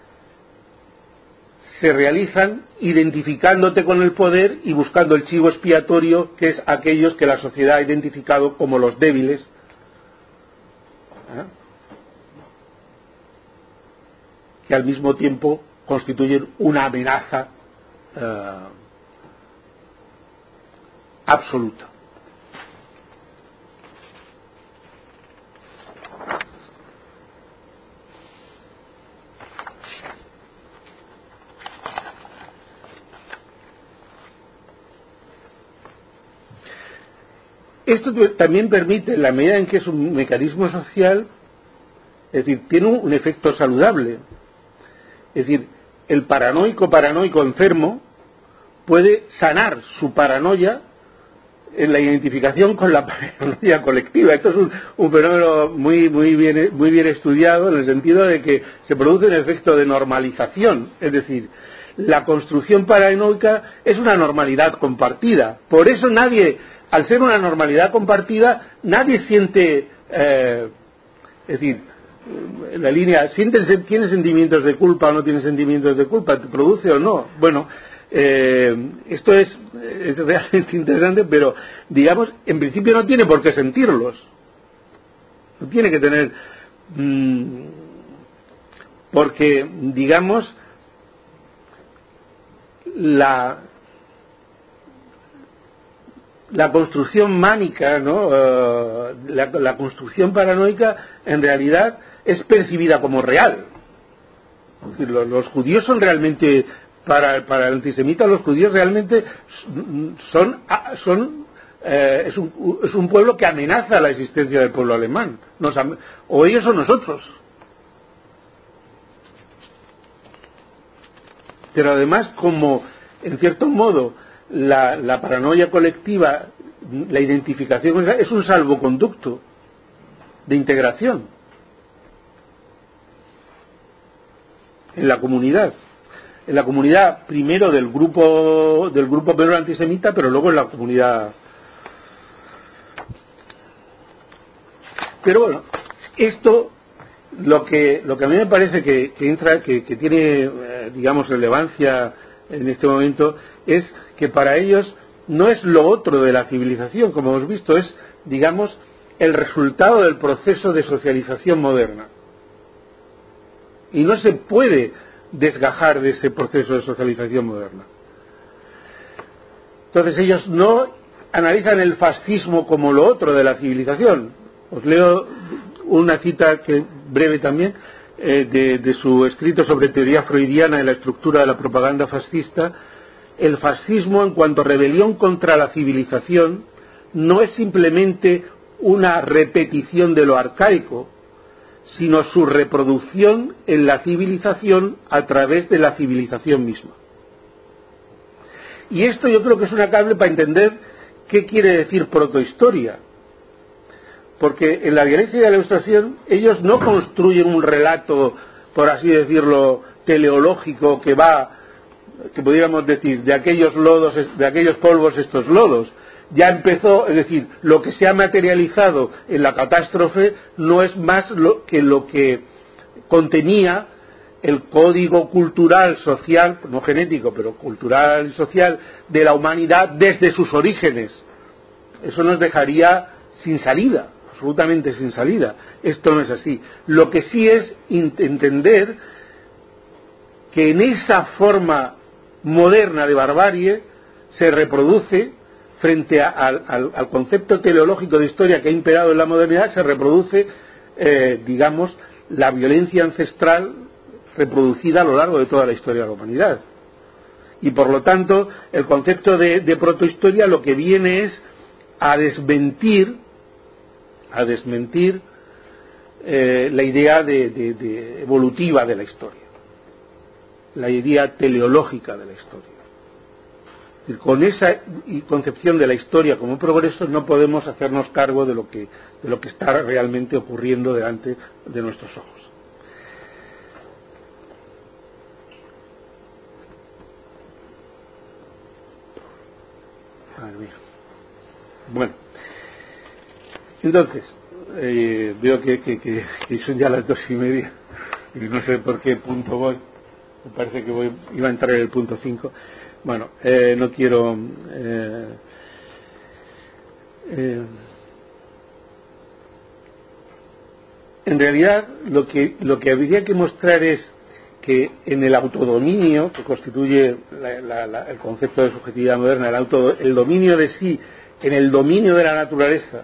S1: se realizan identificándote con el poder y buscando el chivo expiatorio, que es aquellos que la sociedad ha identificado como los débiles, que al mismo tiempo constituyen una amenaza absoluta. Esto también permite, en la medida en que es un mecanismo social, es decir, tiene un efecto saludable. Es decir, el paranoico enfermo puede sanar su paranoia en la identificación con la paranoia colectiva. Esto es un fenómeno muy bien estudiado, en el sentido de que se produce un efecto de normalización. Es decir, la construcción paranoica es una normalidad compartida. Por eso al ser una normalidad compartida, nadie siente, es decir, la línea, ¿tiene sentimientos de culpa o no tiene sentimientos de culpa? ¿Te produce o no? Bueno, esto es realmente interesante, pero digamos, en principio no tiene por qué sentirlos. No tiene que tener, porque, digamos, la construcción mánica, ¿no? La construcción paranoica en realidad es percibida como real. Es decir, los judíos son realmente, para el antisemita, los judíos realmente es un pueblo que amenaza la existencia del pueblo alemán, o ellos o nosotros. Pero además, como en cierto modo la paranoia colectiva, la identificación es un salvoconducto de integración en la comunidad primero del grupo peor antisemita, pero luego en la comunidad. Pero bueno, esto lo que a mí me parece que tiene digamos relevancia en este momento es que para ellos no es lo otro de la civilización, como hemos visto, es, digamos, el resultado del proceso de socialización moderna. Y no se puede desgajar de ese proceso de socialización moderna. Entonces ellos no analizan el fascismo como lo otro de la civilización. Os leo una cita breve también de su escrito sobre teoría freudiana de la estructura de la propaganda fascista. El fascismo, en cuanto a rebelión contra la civilización, no es simplemente una repetición de lo arcaico, sino su reproducción en la civilización a través de la civilización misma. Y esto yo creo que es una clave para entender qué quiere decir protohistoria. Porque en la violencia y la ilustración ellos no construyen un relato, por así decirlo, teleológico que va que pudiéramos decir, de aquellos lodos, de aquellos polvos estos lodos. Ya empezó, es decir, lo que se ha materializado en la catástrofe no es más lo que contenía el código cultural, social, no genético, pero cultural y social de la humanidad desde sus orígenes. Eso nos dejaría sin salida, absolutamente sin salida. Esto no es así. Lo que sí es entender que en esa forma moderna de barbarie se reproduce, frente al concepto teleológico de historia que ha imperado en la modernidad, se reproduce, digamos, la violencia ancestral reproducida a lo largo de toda la historia de la humanidad. Y por lo tanto, el concepto de protohistoria lo que viene es a desmentir la idea de evolutiva de la historia, la idea teleológica de la historia. Es decir, con esa concepción de la historia como progreso no podemos hacernos cargo de lo que está realmente ocurriendo delante de nuestros ojos. Madre mía. Bueno, entonces veo que son ya las 2:30 y no sé por qué punto voy. Me parece que iba a entrar en el punto 5. Bueno, no quiero en realidad lo que habría que mostrar es que en el autodominio que constituye el concepto de subjetividad moderna, el dominio de sí, en el dominio de la naturaleza,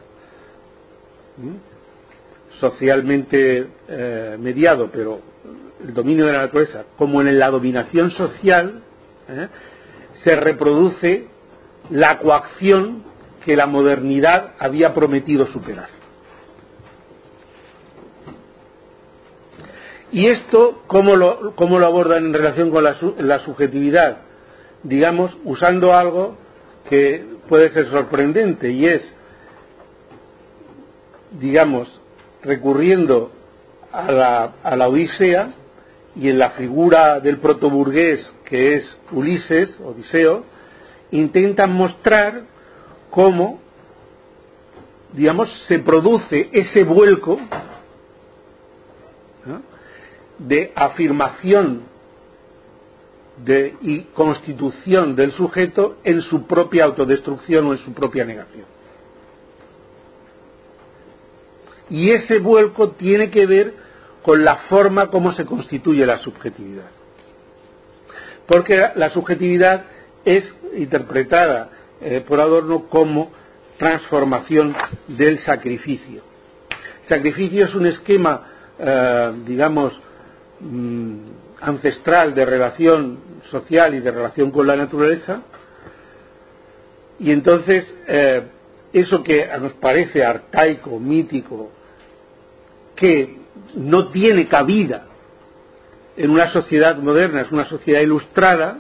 S1: socialmente mediado, pero el dominio de la naturaleza, como en la dominación social, se reproduce la coacción que la modernidad había prometido superar. ¿Y esto cómo lo abordan en relación con la subjetividad? Digamos, usando algo que puede ser sorprendente, y es, digamos, recurriendo a la Odisea, y en la figura del protoburgués que es Ulises, Odiseo, intentan mostrar cómo, digamos, se produce ese vuelco, ¿no?, de afirmación y constitución del sujeto en su propia autodestrucción o en su propia negación. Y ese vuelco tiene que ver con la forma como se constituye la subjetividad. Porque la subjetividad es interpretada por Adorno como transformación del sacrificio. El sacrificio es un esquema, digamos, ancestral de relación social y de relación con la naturaleza, y entonces eso que nos parece arcaico, mítico, que no tiene cabida en una sociedad moderna, es una sociedad ilustrada,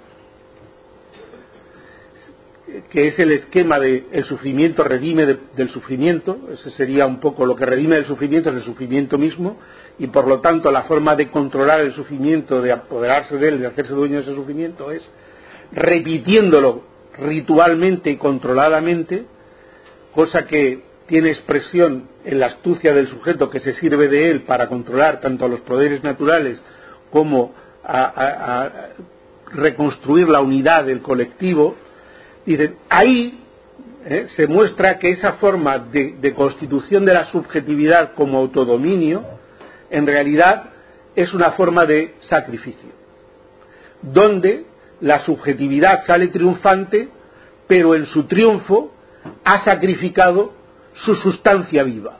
S1: que es el esquema de el sufrimiento redime del sufrimiento. Ese sería un poco lo que redime del sufrimiento, es el sufrimiento mismo, y por lo tanto la forma de controlar el sufrimiento, de apoderarse de él, de hacerse dueño de ese sufrimiento, es repitiéndolo ritualmente y controladamente, cosa que tiene expresión en la astucia del sujeto que se sirve de él para controlar tanto a los poderes naturales como a reconstruir la unidad del colectivo. Dicen, ahí se muestra que esa forma de constitución de la subjetividad como autodominio en realidad es una forma de sacrificio, donde la subjetividad sale triunfante, pero en su triunfo ha sacrificado su sustancia viva.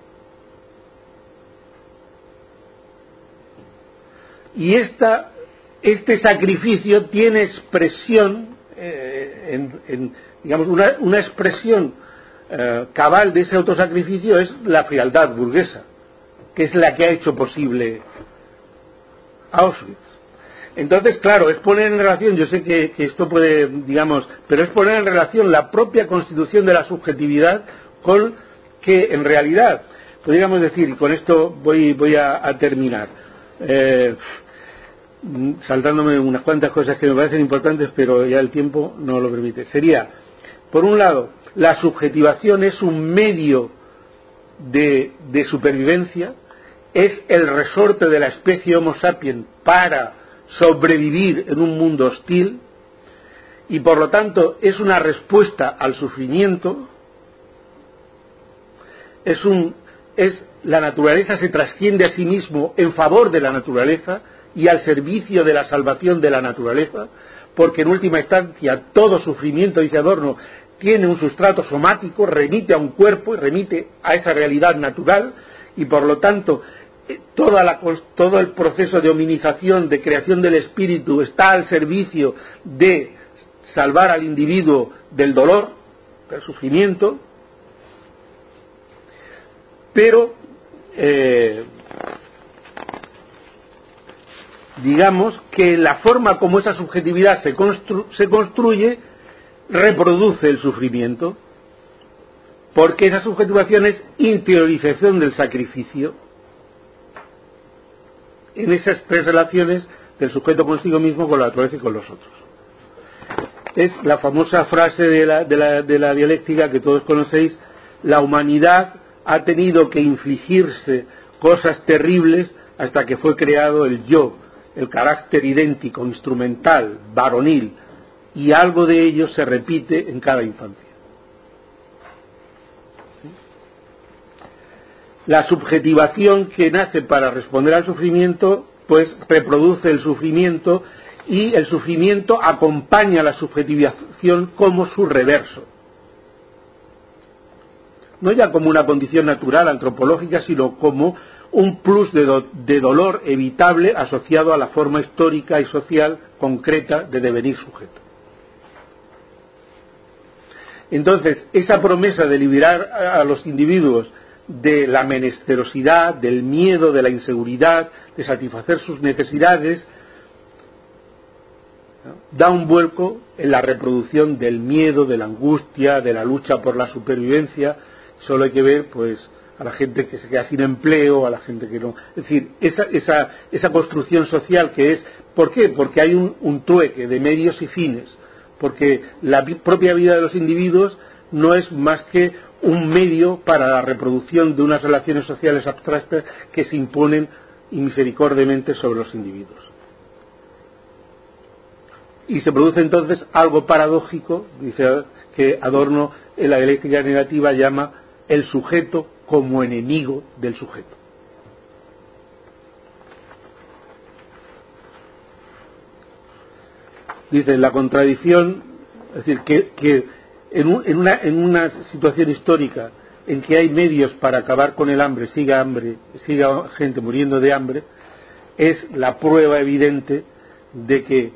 S1: Y este sacrificio tiene expresión, digamos, una expresión cabal de ese autosacrificio es la frialdad burguesa, que es la que ha hecho posible Auschwitz. Entonces, claro, es poner en relación, yo sé que esto puede, digamos, pero es poner en relación la propia constitución de la subjetividad con que, en realidad, podríamos decir, y con esto voy a terminar, saltándome unas cuantas cosas que me parecen importantes, pero ya el tiempo no lo permite. Sería, por un lado, la subjetivación es un medio de supervivencia, es el resorte de la especie Homo sapiens para sobrevivir en un mundo hostil, y por lo tanto es una respuesta al sufrimiento. La naturaleza se trasciende a sí mismo en favor de la naturaleza y al servicio de la salvación de la naturaleza, porque en última instancia todo sufrimiento, dice Adorno, tiene un sustrato somático, remite a un cuerpo y remite a esa realidad natural, y por lo tanto todo el proceso de hominización, de creación del espíritu, está al servicio de salvar al individuo del dolor, del sufrimiento. Pero digamos que la forma como esa subjetividad se construye reproduce el sufrimiento, porque esa subjetivación es interiorización del sacrificio en esas tres relaciones del sujeto consigo mismo, con la naturaleza y con los otros. Es la famosa frase de la dialéctica que todos conocéis: la humanidad ha tenido que infligirse cosas terribles hasta que fue creado el yo, el carácter idéntico, instrumental, varonil, y algo de ello se repite en cada infancia. La subjetivación que nace para responder al sufrimiento, pues reproduce el sufrimiento, y el sufrimiento acompaña la subjetivación como su reverso. No ya como una condición natural, antropológica, sino como un plus de dolor evitable asociado a la forma histórica y social concreta de devenir sujeto. Entonces, esa promesa de liberar a los individuos de la menesterosidad, del miedo, de la inseguridad, de satisfacer sus necesidades, ¿no?, da un vuelco en la reproducción del miedo, de la angustia, de la lucha por la supervivencia. Solo hay que ver, pues, a la gente que se queda sin empleo, a la gente que no. Es decir, esa construcción social que es. ¿Por qué? Porque hay un trueque de medios y fines. Porque la propia vida de los individuos no es más que un medio para la reproducción de unas relaciones sociales abstractas que se imponen inmisericordiamente sobre los individuos. Y se produce entonces algo paradójico, dice, que Adorno en la dialéctica negativa llama el sujeto como enemigo del sujeto. Dice, la contradicción, es decir, que en una situación histórica en que hay medios para acabar con el hambre, siga gente muriendo de hambre, es la prueba evidente de que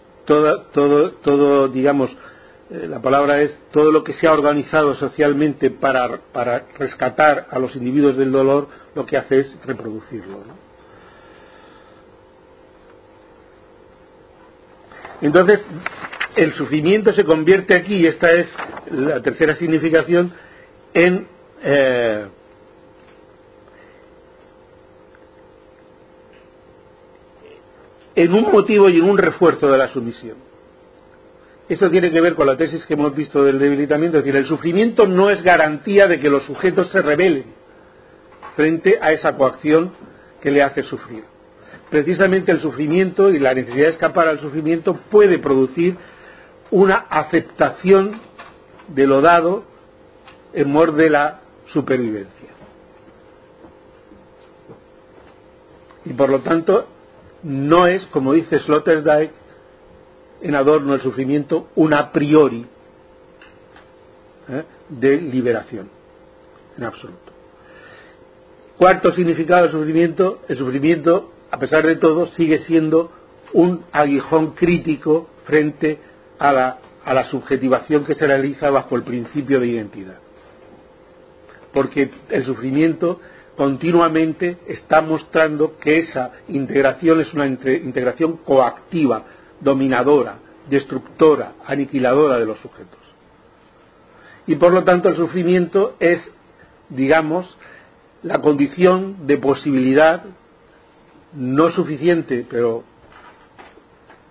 S1: todo, digamos, la palabra es todo lo que se ha organizado socialmente para rescatar a los individuos del dolor, lo que hace es reproducirlo, ¿no? Entonces, el sufrimiento se convierte aquí, y esta es la tercera significación, en un motivo y en un refuerzo de la sumisión. Esto tiene que ver con la tesis que hemos visto del debilitamiento, es decir, el sufrimiento no es garantía de que los sujetos se rebelen frente a esa coacción que le hace sufrir. Precisamente el sufrimiento y la necesidad de escapar al sufrimiento puede producir una aceptación de lo dado en mor de la supervivencia. Y por lo tanto, no es, como dice Sloterdijk en Adorno, el sufrimiento un a priori de liberación, en absoluto. Cuarto significado del sufrimiento: el sufrimiento, a pesar de todo, sigue siendo un aguijón crítico frente a la subjetivación que se realiza bajo el principio de identidad. Porque el sufrimiento continuamente está mostrando que esa integración es una integración coactiva, dominadora, destructora, aniquiladora de los sujetos. Y por lo tanto el sufrimiento es, digamos, la condición de posibilidad no suficiente, pero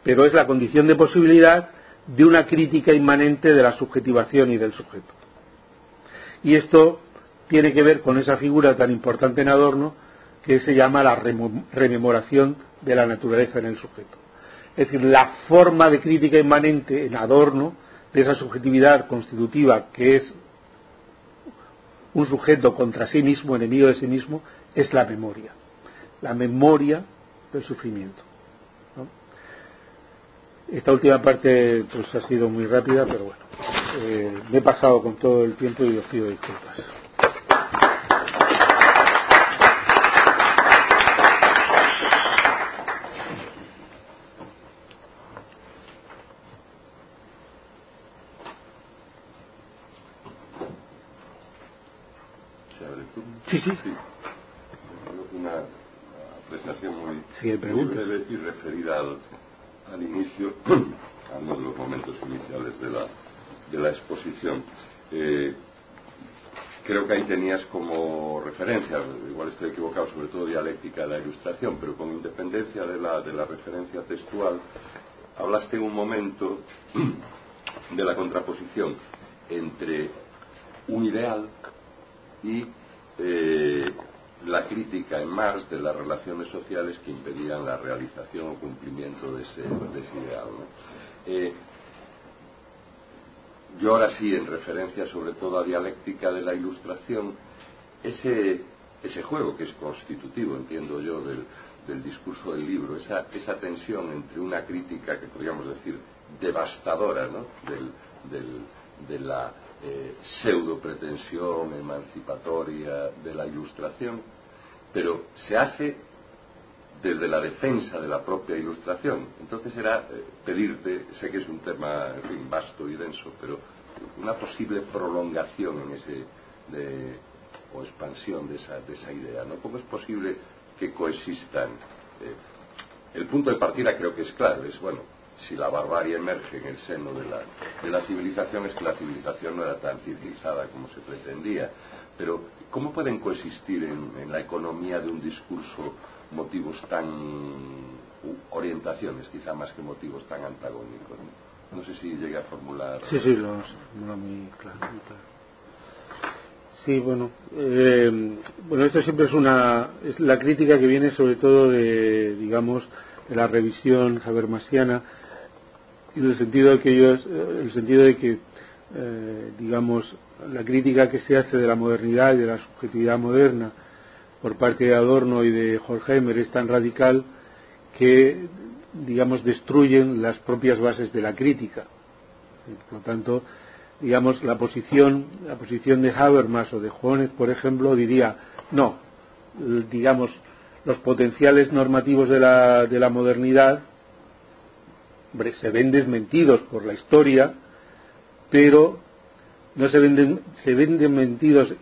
S1: pero es la condición de posibilidad de una crítica inmanente de la subjetivación y del sujeto. Y esto tiene que ver con esa figura tan importante en Adorno que se llama la rememoración de la naturaleza en el sujeto. Es decir, la forma de crítica inmanente en Adorno de esa subjetividad constitutiva que es un sujeto contra sí mismo, enemigo de sí mismo, es la memoria del sufrimiento, ¿no? Esta última parte pues ha sido muy rápida, pero bueno, me he pasado con todo el tiempo y os pido disculpas. Sí, sí.
S2: Una apreciación
S1: muy
S2: breve y referida al inicio, a uno de los momentos iniciales de la exposición. Creo que ahí tenías como referencia, igual estoy equivocado, sobre todo dialéctica de la ilustración, pero con independencia de la referencia textual, hablaste en un momento de la contraposición entre un ideal y la crítica en Marx de las relaciones sociales que impedían la realización o cumplimiento de ese ideal, ¿no? Yo ahora sí, en referencia sobre todo a dialéctica de la ilustración, ese juego que es constitutivo, entiendo yo, del discurso del libro, esa tensión entre una crítica que podríamos decir devastadora, ¿no?, de la pseudo pretensión emancipatoria de la ilustración, pero se hace desde la defensa de la propia ilustración. Entonces era pedirte, sé que es un tema, en fin, vasto y denso, pero una posible prolongación o expansión de esa idea, ¿no? ¿Cómo es posible que coexistan? El punto de partida creo que es claro, es bueno, si la barbarie emerge en el seno de la civilización, es que la civilización no era tan civilizada como se pretendía. Pero ¿cómo pueden coexistir en la economía de un discurso motivos tan, orientaciones quizá más que motivos tan antagónicos, ¿no? No sé si llegué a formular.
S1: Sí, lo has formulado muy claro, muy claro. Sí, bueno, esto siempre es la crítica que viene sobre todo de la revisión habermasiana, en el sentido de que la crítica que se hace de la modernidad y de la subjetividad moderna por parte de Adorno y de Horkheimer es tan radical que destruyen las propias bases de la crítica. Por lo tanto, la posición de Habermas o de Jones, por ejemplo, diría no, los potenciales normativos de la modernidad se ven desmentidos por la historia, pero no se ven desmentidos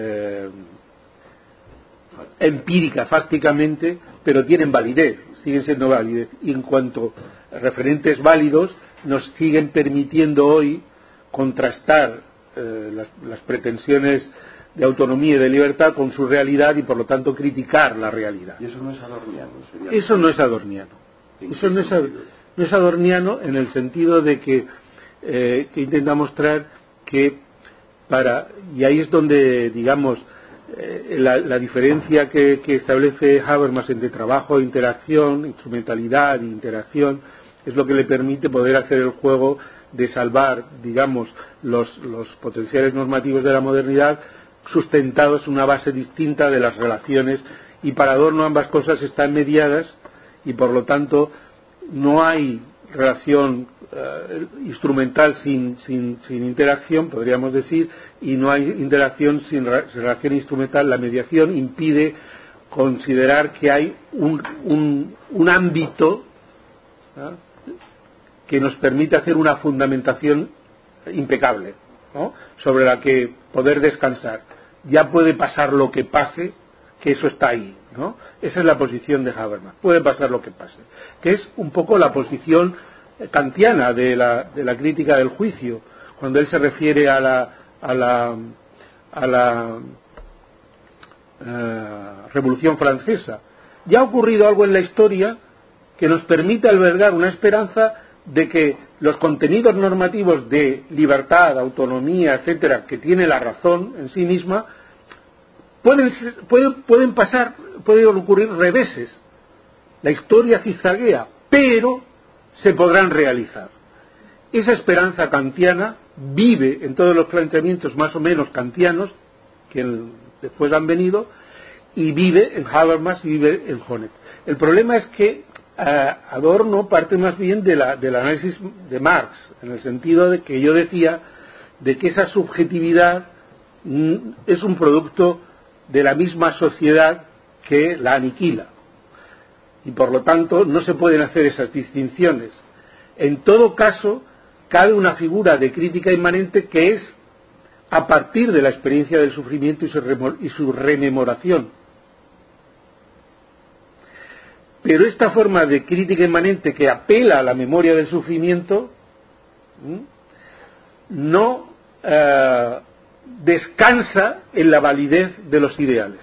S1: empírica, fácticamente, pero tienen validez, siguen siendo validez, y en cuanto a referentes válidos nos siguen permitiendo hoy contrastar las pretensiones de autonomía y de libertad con su realidad y por lo tanto criticar la realidad.
S2: ¿Y eso no es adorniano?
S1: Eso no es adorniano. Eso no es adorniano en el sentido de que intenta mostrar que y ahí es donde la diferencia que establece Habermas entre trabajo e interacción, instrumentalidad e interacción, es lo que le permite poder hacer el juego de salvar, los potenciales normativos de la modernidad sustentados en una base distinta de las relaciones, y para Adorno ambas cosas están mediadas y por lo tanto no hay relación instrumental sin interacción, podríamos decir, y no hay interacción sin relación instrumental. La mediación impide considerar que hay un ámbito, ¿no?, que nos permite hacer una fundamentación impecable, ¿no?, sobre la que poder descansar. Ya puede pasar lo que pase, que eso está ahí, ¿no? Esa es la posición de Habermas. Puede pasar lo que pase, que es un poco la posición kantiana de la crítica del juicio, cuando él se refiere a la Revolución Francesa. Ya ha ocurrido algo en la historia que nos permite albergar una esperanza de que los contenidos normativos de libertad, autonomía, etcétera, que tiene la razón en sí misma, pueden pasar, pueden ocurrir reveses. La historia zigzaguea, pero se podrán realizar. Esa esperanza kantiana vive en todos los planteamientos más o menos kantianos que después han venido, y vive en Habermas y vive en Honneth. El problema es que Adorno parte más bien del análisis de Marx, en el sentido de que yo decía de que esa subjetividad es un producto de la misma sociedad que la aniquila, y por lo tanto no se pueden hacer esas distinciones. En todo caso, cabe una figura de crítica inmanente que es a partir de la experiencia del sufrimiento y su rememoración. Pero esta forma de crítica inmanente que apela a la memoria del sufrimiento no descansa en la validez de los ideales,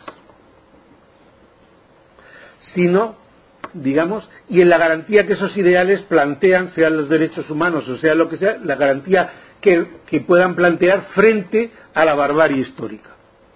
S1: sino, digamos, y en la garantía que esos ideales plantean, sean los derechos humanos o sea lo que sea, la garantía que puedan plantear frente a la barbarie histórica.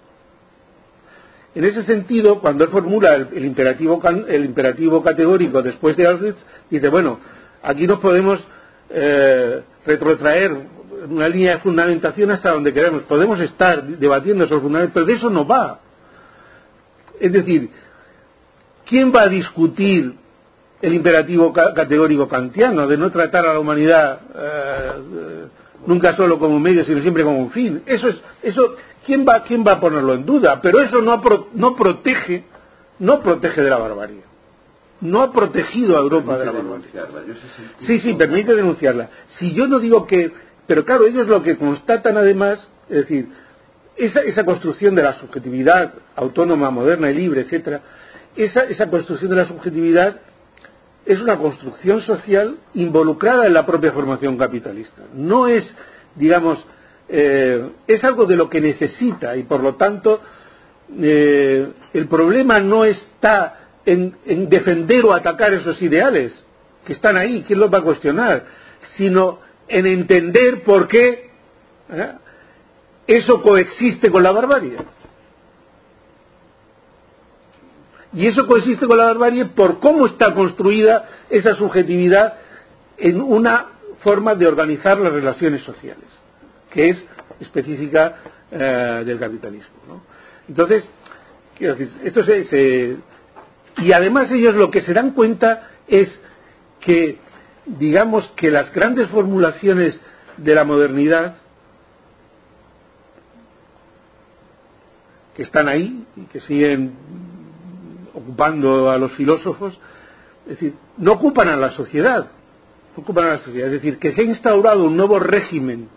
S1: En ese sentido, cuando él formula el imperativo categórico después de Auschwitz, dice, bueno, aquí nos podemos retrotraer una línea de fundamentación hasta donde queramos, podemos estar debatiendo esos fundamentos, pero de eso no va. Es decir, ¿quién va a discutir el imperativo categórico kantiano de no tratar a la humanidad nunca solo como un medio, sino siempre como un fin? Eso ¿quién va a ponerlo en duda? Pero eso no protege de la barbarie. No ha protegido a Europa de la barbarie. Sí, permite denunciarla. Si yo no digo que... Pero claro, ellos lo que constatan además, es decir, esa construcción de la subjetividad autónoma, moderna y libre, etcétera, esa construcción de la subjetividad es una construcción social involucrada en la propia formación capitalista. No es, digamos, es algo de lo que necesita, y por lo tanto el problema no está en defender o atacar esos ideales que están ahí, ¿quién los va a cuestionar?, sino en entender por qué eso coexiste con la barbarie. Y eso coexiste con la barbarie por cómo está construida esa subjetividad en una forma de organizar las relaciones sociales, que es específica del capitalismo, ¿no? Entonces, quiero decir, esto y además ellos lo que se dan cuenta es que, digamos, que las grandes formulaciones de la modernidad que están ahí y que siguen ocupando a los filósofos, es decir, no ocupan a la sociedad, es decir, que se ha instaurado un nuevo régimen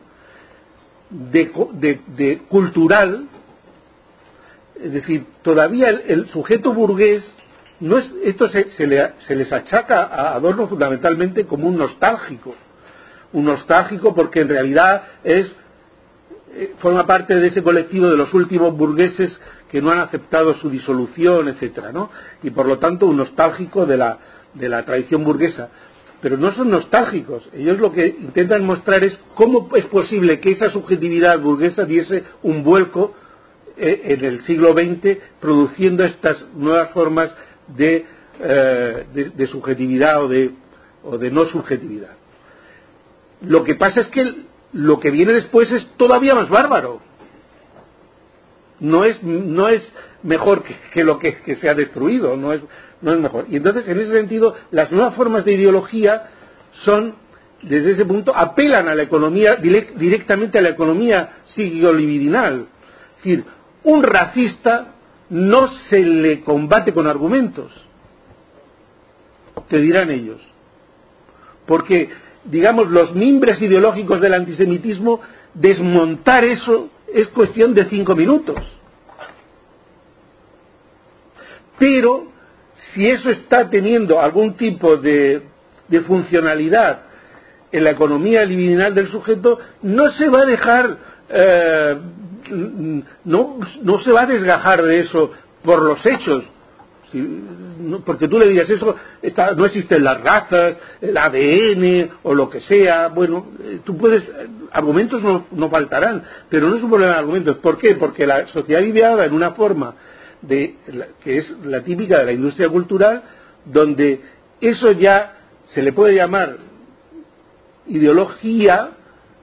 S1: de cultural, es decir, todavía el sujeto burgués no es, esto se les achaca a Adorno fundamentalmente como un nostálgico porque en realidad forma parte de ese colectivo de los últimos burgueses que no han aceptado su disolución, etcétera, ¿no? Y por lo tanto un nostálgico de la tradición burguesa. Pero no son nostálgicos. Ellos lo que intentan mostrar es cómo es posible que esa subjetividad burguesa diese un vuelco en el siglo XX, produciendo estas nuevas formas de subjetividad o de no subjetividad. Lo que pasa es que lo que viene después es todavía más bárbaro. No es mejor que lo que se ha destruido, no es mejor. Y entonces, en ese sentido, las nuevas formas de ideología son, desde ese punto, apelan a la economía, directamente a la economía psicolibidinal. Es decir, un racista no se le combate con argumentos, te dirán ellos. Porque, digamos, los mimbres ideológicos del antisemitismo, desmontar eso es cuestión de 5 minutos. Pero si eso está teniendo algún tipo de funcionalidad en la economía libidinal del sujeto, no se va a dejar, no se va a desgajar de eso por los hechos. Porque tú le digas eso, no existen las razas, el ADN o lo que sea. Bueno, tú puedes, argumentos no faltarán, pero no es un problema de argumentos. ¿Por qué? Porque la sociedad vive ahora en una forma que es la típica de la industria cultural, donde eso ya se le puede llamar ideología.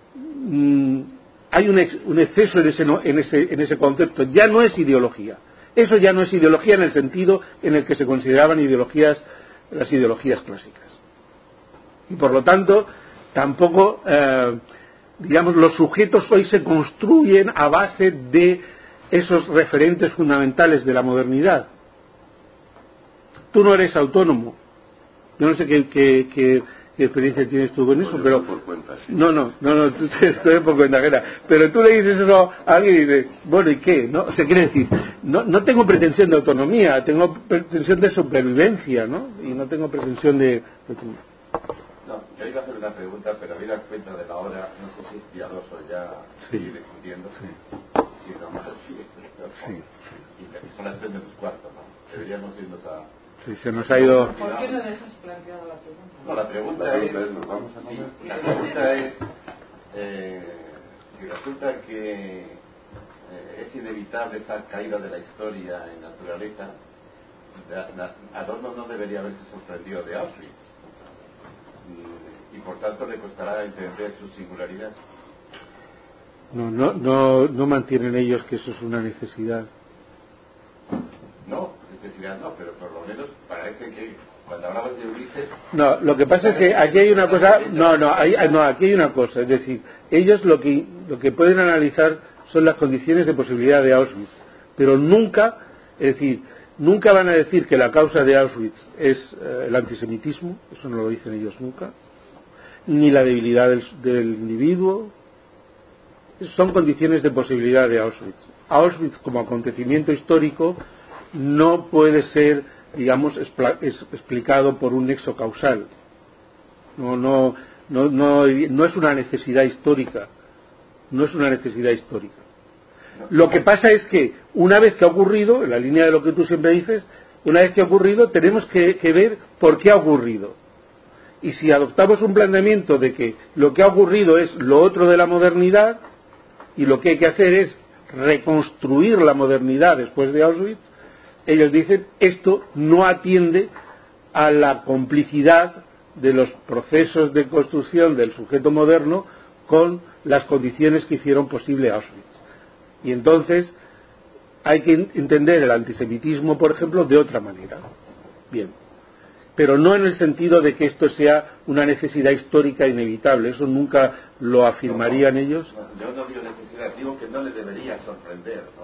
S1: Hay un exceso en ese concepto. Ya no es ideología. Eso ya no es ideología en el sentido en el que se consideraban las ideologías clásicas. Y por lo tanto, tampoco, digamos, los sujetos hoy se construyen a base de esos referentes fundamentales de la modernidad. Tú no eres autónomo. Yo no sé qué experiencia tienes tú con eso, pero
S2: por cuenta, sí.
S1: no, tú eres por cuenta ajena. Pero tú le dices eso a alguien y dices, bueno, ¿y qué? ¿No? O sea, quiere decir, no tengo pretensión de autonomía, tengo pretensión de supervivencia, ¿no? Y no tengo pretensión de
S3: No, yo iba a hacer una pregunta, pero habida cuenta de la hora, no sé si es piadoso ya seguir discutiendo.
S1: Sí.
S3: Si no, más sí. Y son las 3:15, ¿no? Deberíamos irnos a...
S1: Sí, se nos ha ido...
S4: ¿Por qué no dejas planteada la pregunta?
S3: No, la pregunta es, ¿nos vamos a comer? Sí, la pregunta es, si resulta que es inevitable esta caída de la historia en naturaleza, Adorno no debería haberse sorprendido de Auschwitz, y por tanto le costará entender su singularidad.
S1: No mantienen ellos que eso es una necesidad.
S3: No, necesidad no, pero por lo menos parece que cuando hablamos de Ulises...
S1: No, lo que pasa es que aquí hay una cosa... aquí hay una cosa, es decir, ellos lo que pueden analizar son las condiciones de posibilidad de Auschwitz, pero nunca, es decir, nunca van a decir que la causa de Auschwitz es el antisemitismo, eso no lo dicen ellos nunca, ni la debilidad del individuo. Son condiciones de posibilidad de Auschwitz. Auschwitz como acontecimiento histórico no puede ser, digamos, explicado por un nexo causal. No es una necesidad histórica. No es una necesidad histórica. Lo que pasa es que una vez que ha ocurrido, en la línea de lo que tú siempre dices, una vez que ha ocurrido tenemos que ver por qué ha ocurrido. Y si adoptamos un planteamiento de que lo que ha ocurrido es lo otro de la modernidad y lo que hay que hacer es reconstruir la modernidad después de Auschwitz, ellos dicen esto no atiende a la complicidad de los procesos de construcción del sujeto moderno con las condiciones que hicieron posible Auschwitz. Y entonces hay que entender el antisemitismo, por ejemplo, de otra manera. Bien. Pero no en el sentido de que esto sea una necesidad histórica inevitable. Eso nunca lo afirmarían ellos.
S3: Yo no digo necesidad, digo que no le debería sorprender, ¿no?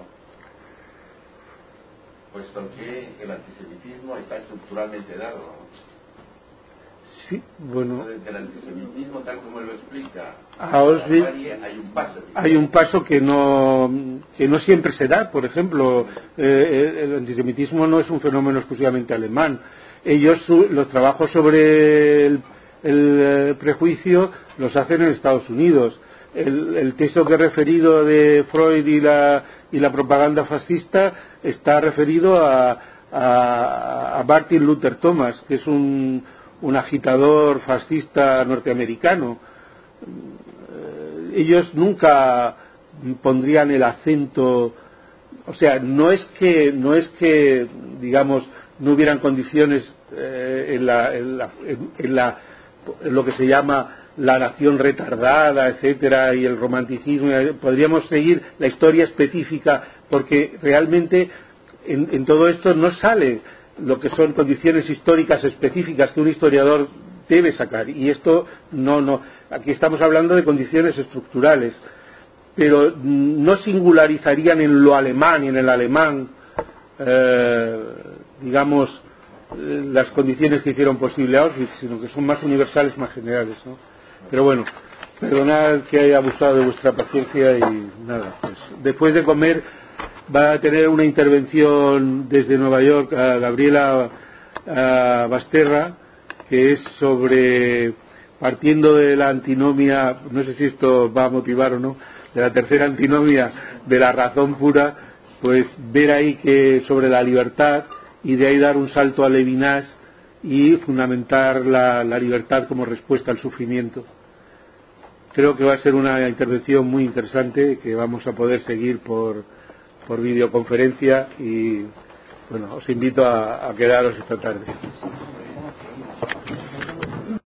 S3: Puesto que el antisemitismo está estructuralmente dado, ¿no?
S1: Sí, bueno.
S3: El antisemitismo, tal como él lo explica,
S1: a Auschwitz hay un paso que no siempre se da. Por ejemplo, el antisemitismo no es un fenómeno exclusivamente alemán. Ellos los trabajos sobre el prejuicio los hacen en Estados Unidos. El texto que he referido de Freud y la propaganda fascista está referido a Martin Luther Thomas, que es un agitador fascista norteamericano. Ellos nunca pondrían el acento, o sea, no es que digamos no hubieran condiciones en lo que se llama la nación retardada, etcétera, y el romanticismo. Podríamos seguir la historia específica, porque realmente en todo esto no sale lo que son condiciones históricas específicas que un historiador debe sacar, y esto no aquí estamos hablando de condiciones estructurales, pero no singularizarían en lo alemán y en el alemán digamos las condiciones que hicieron posible Auschwitz, sino que son más universales, más generales, ¿no? Pero bueno, perdonad que haya abusado de vuestra paciencia y nada, pues después de comer va a tener una intervención desde Nueva York a Gabriela Basterra, que es sobre, partiendo de la antinomia, no sé si esto va a motivar o no, de la tercera antinomia de la razón pura, pues ver ahí que sobre la libertad y de ahí dar un salto a Levinas y fundamentar la libertad como respuesta al sufrimiento. Creo que va a ser una intervención muy interesante que vamos a poder seguir por videoconferencia y bueno, os invito a quedaros esta tarde.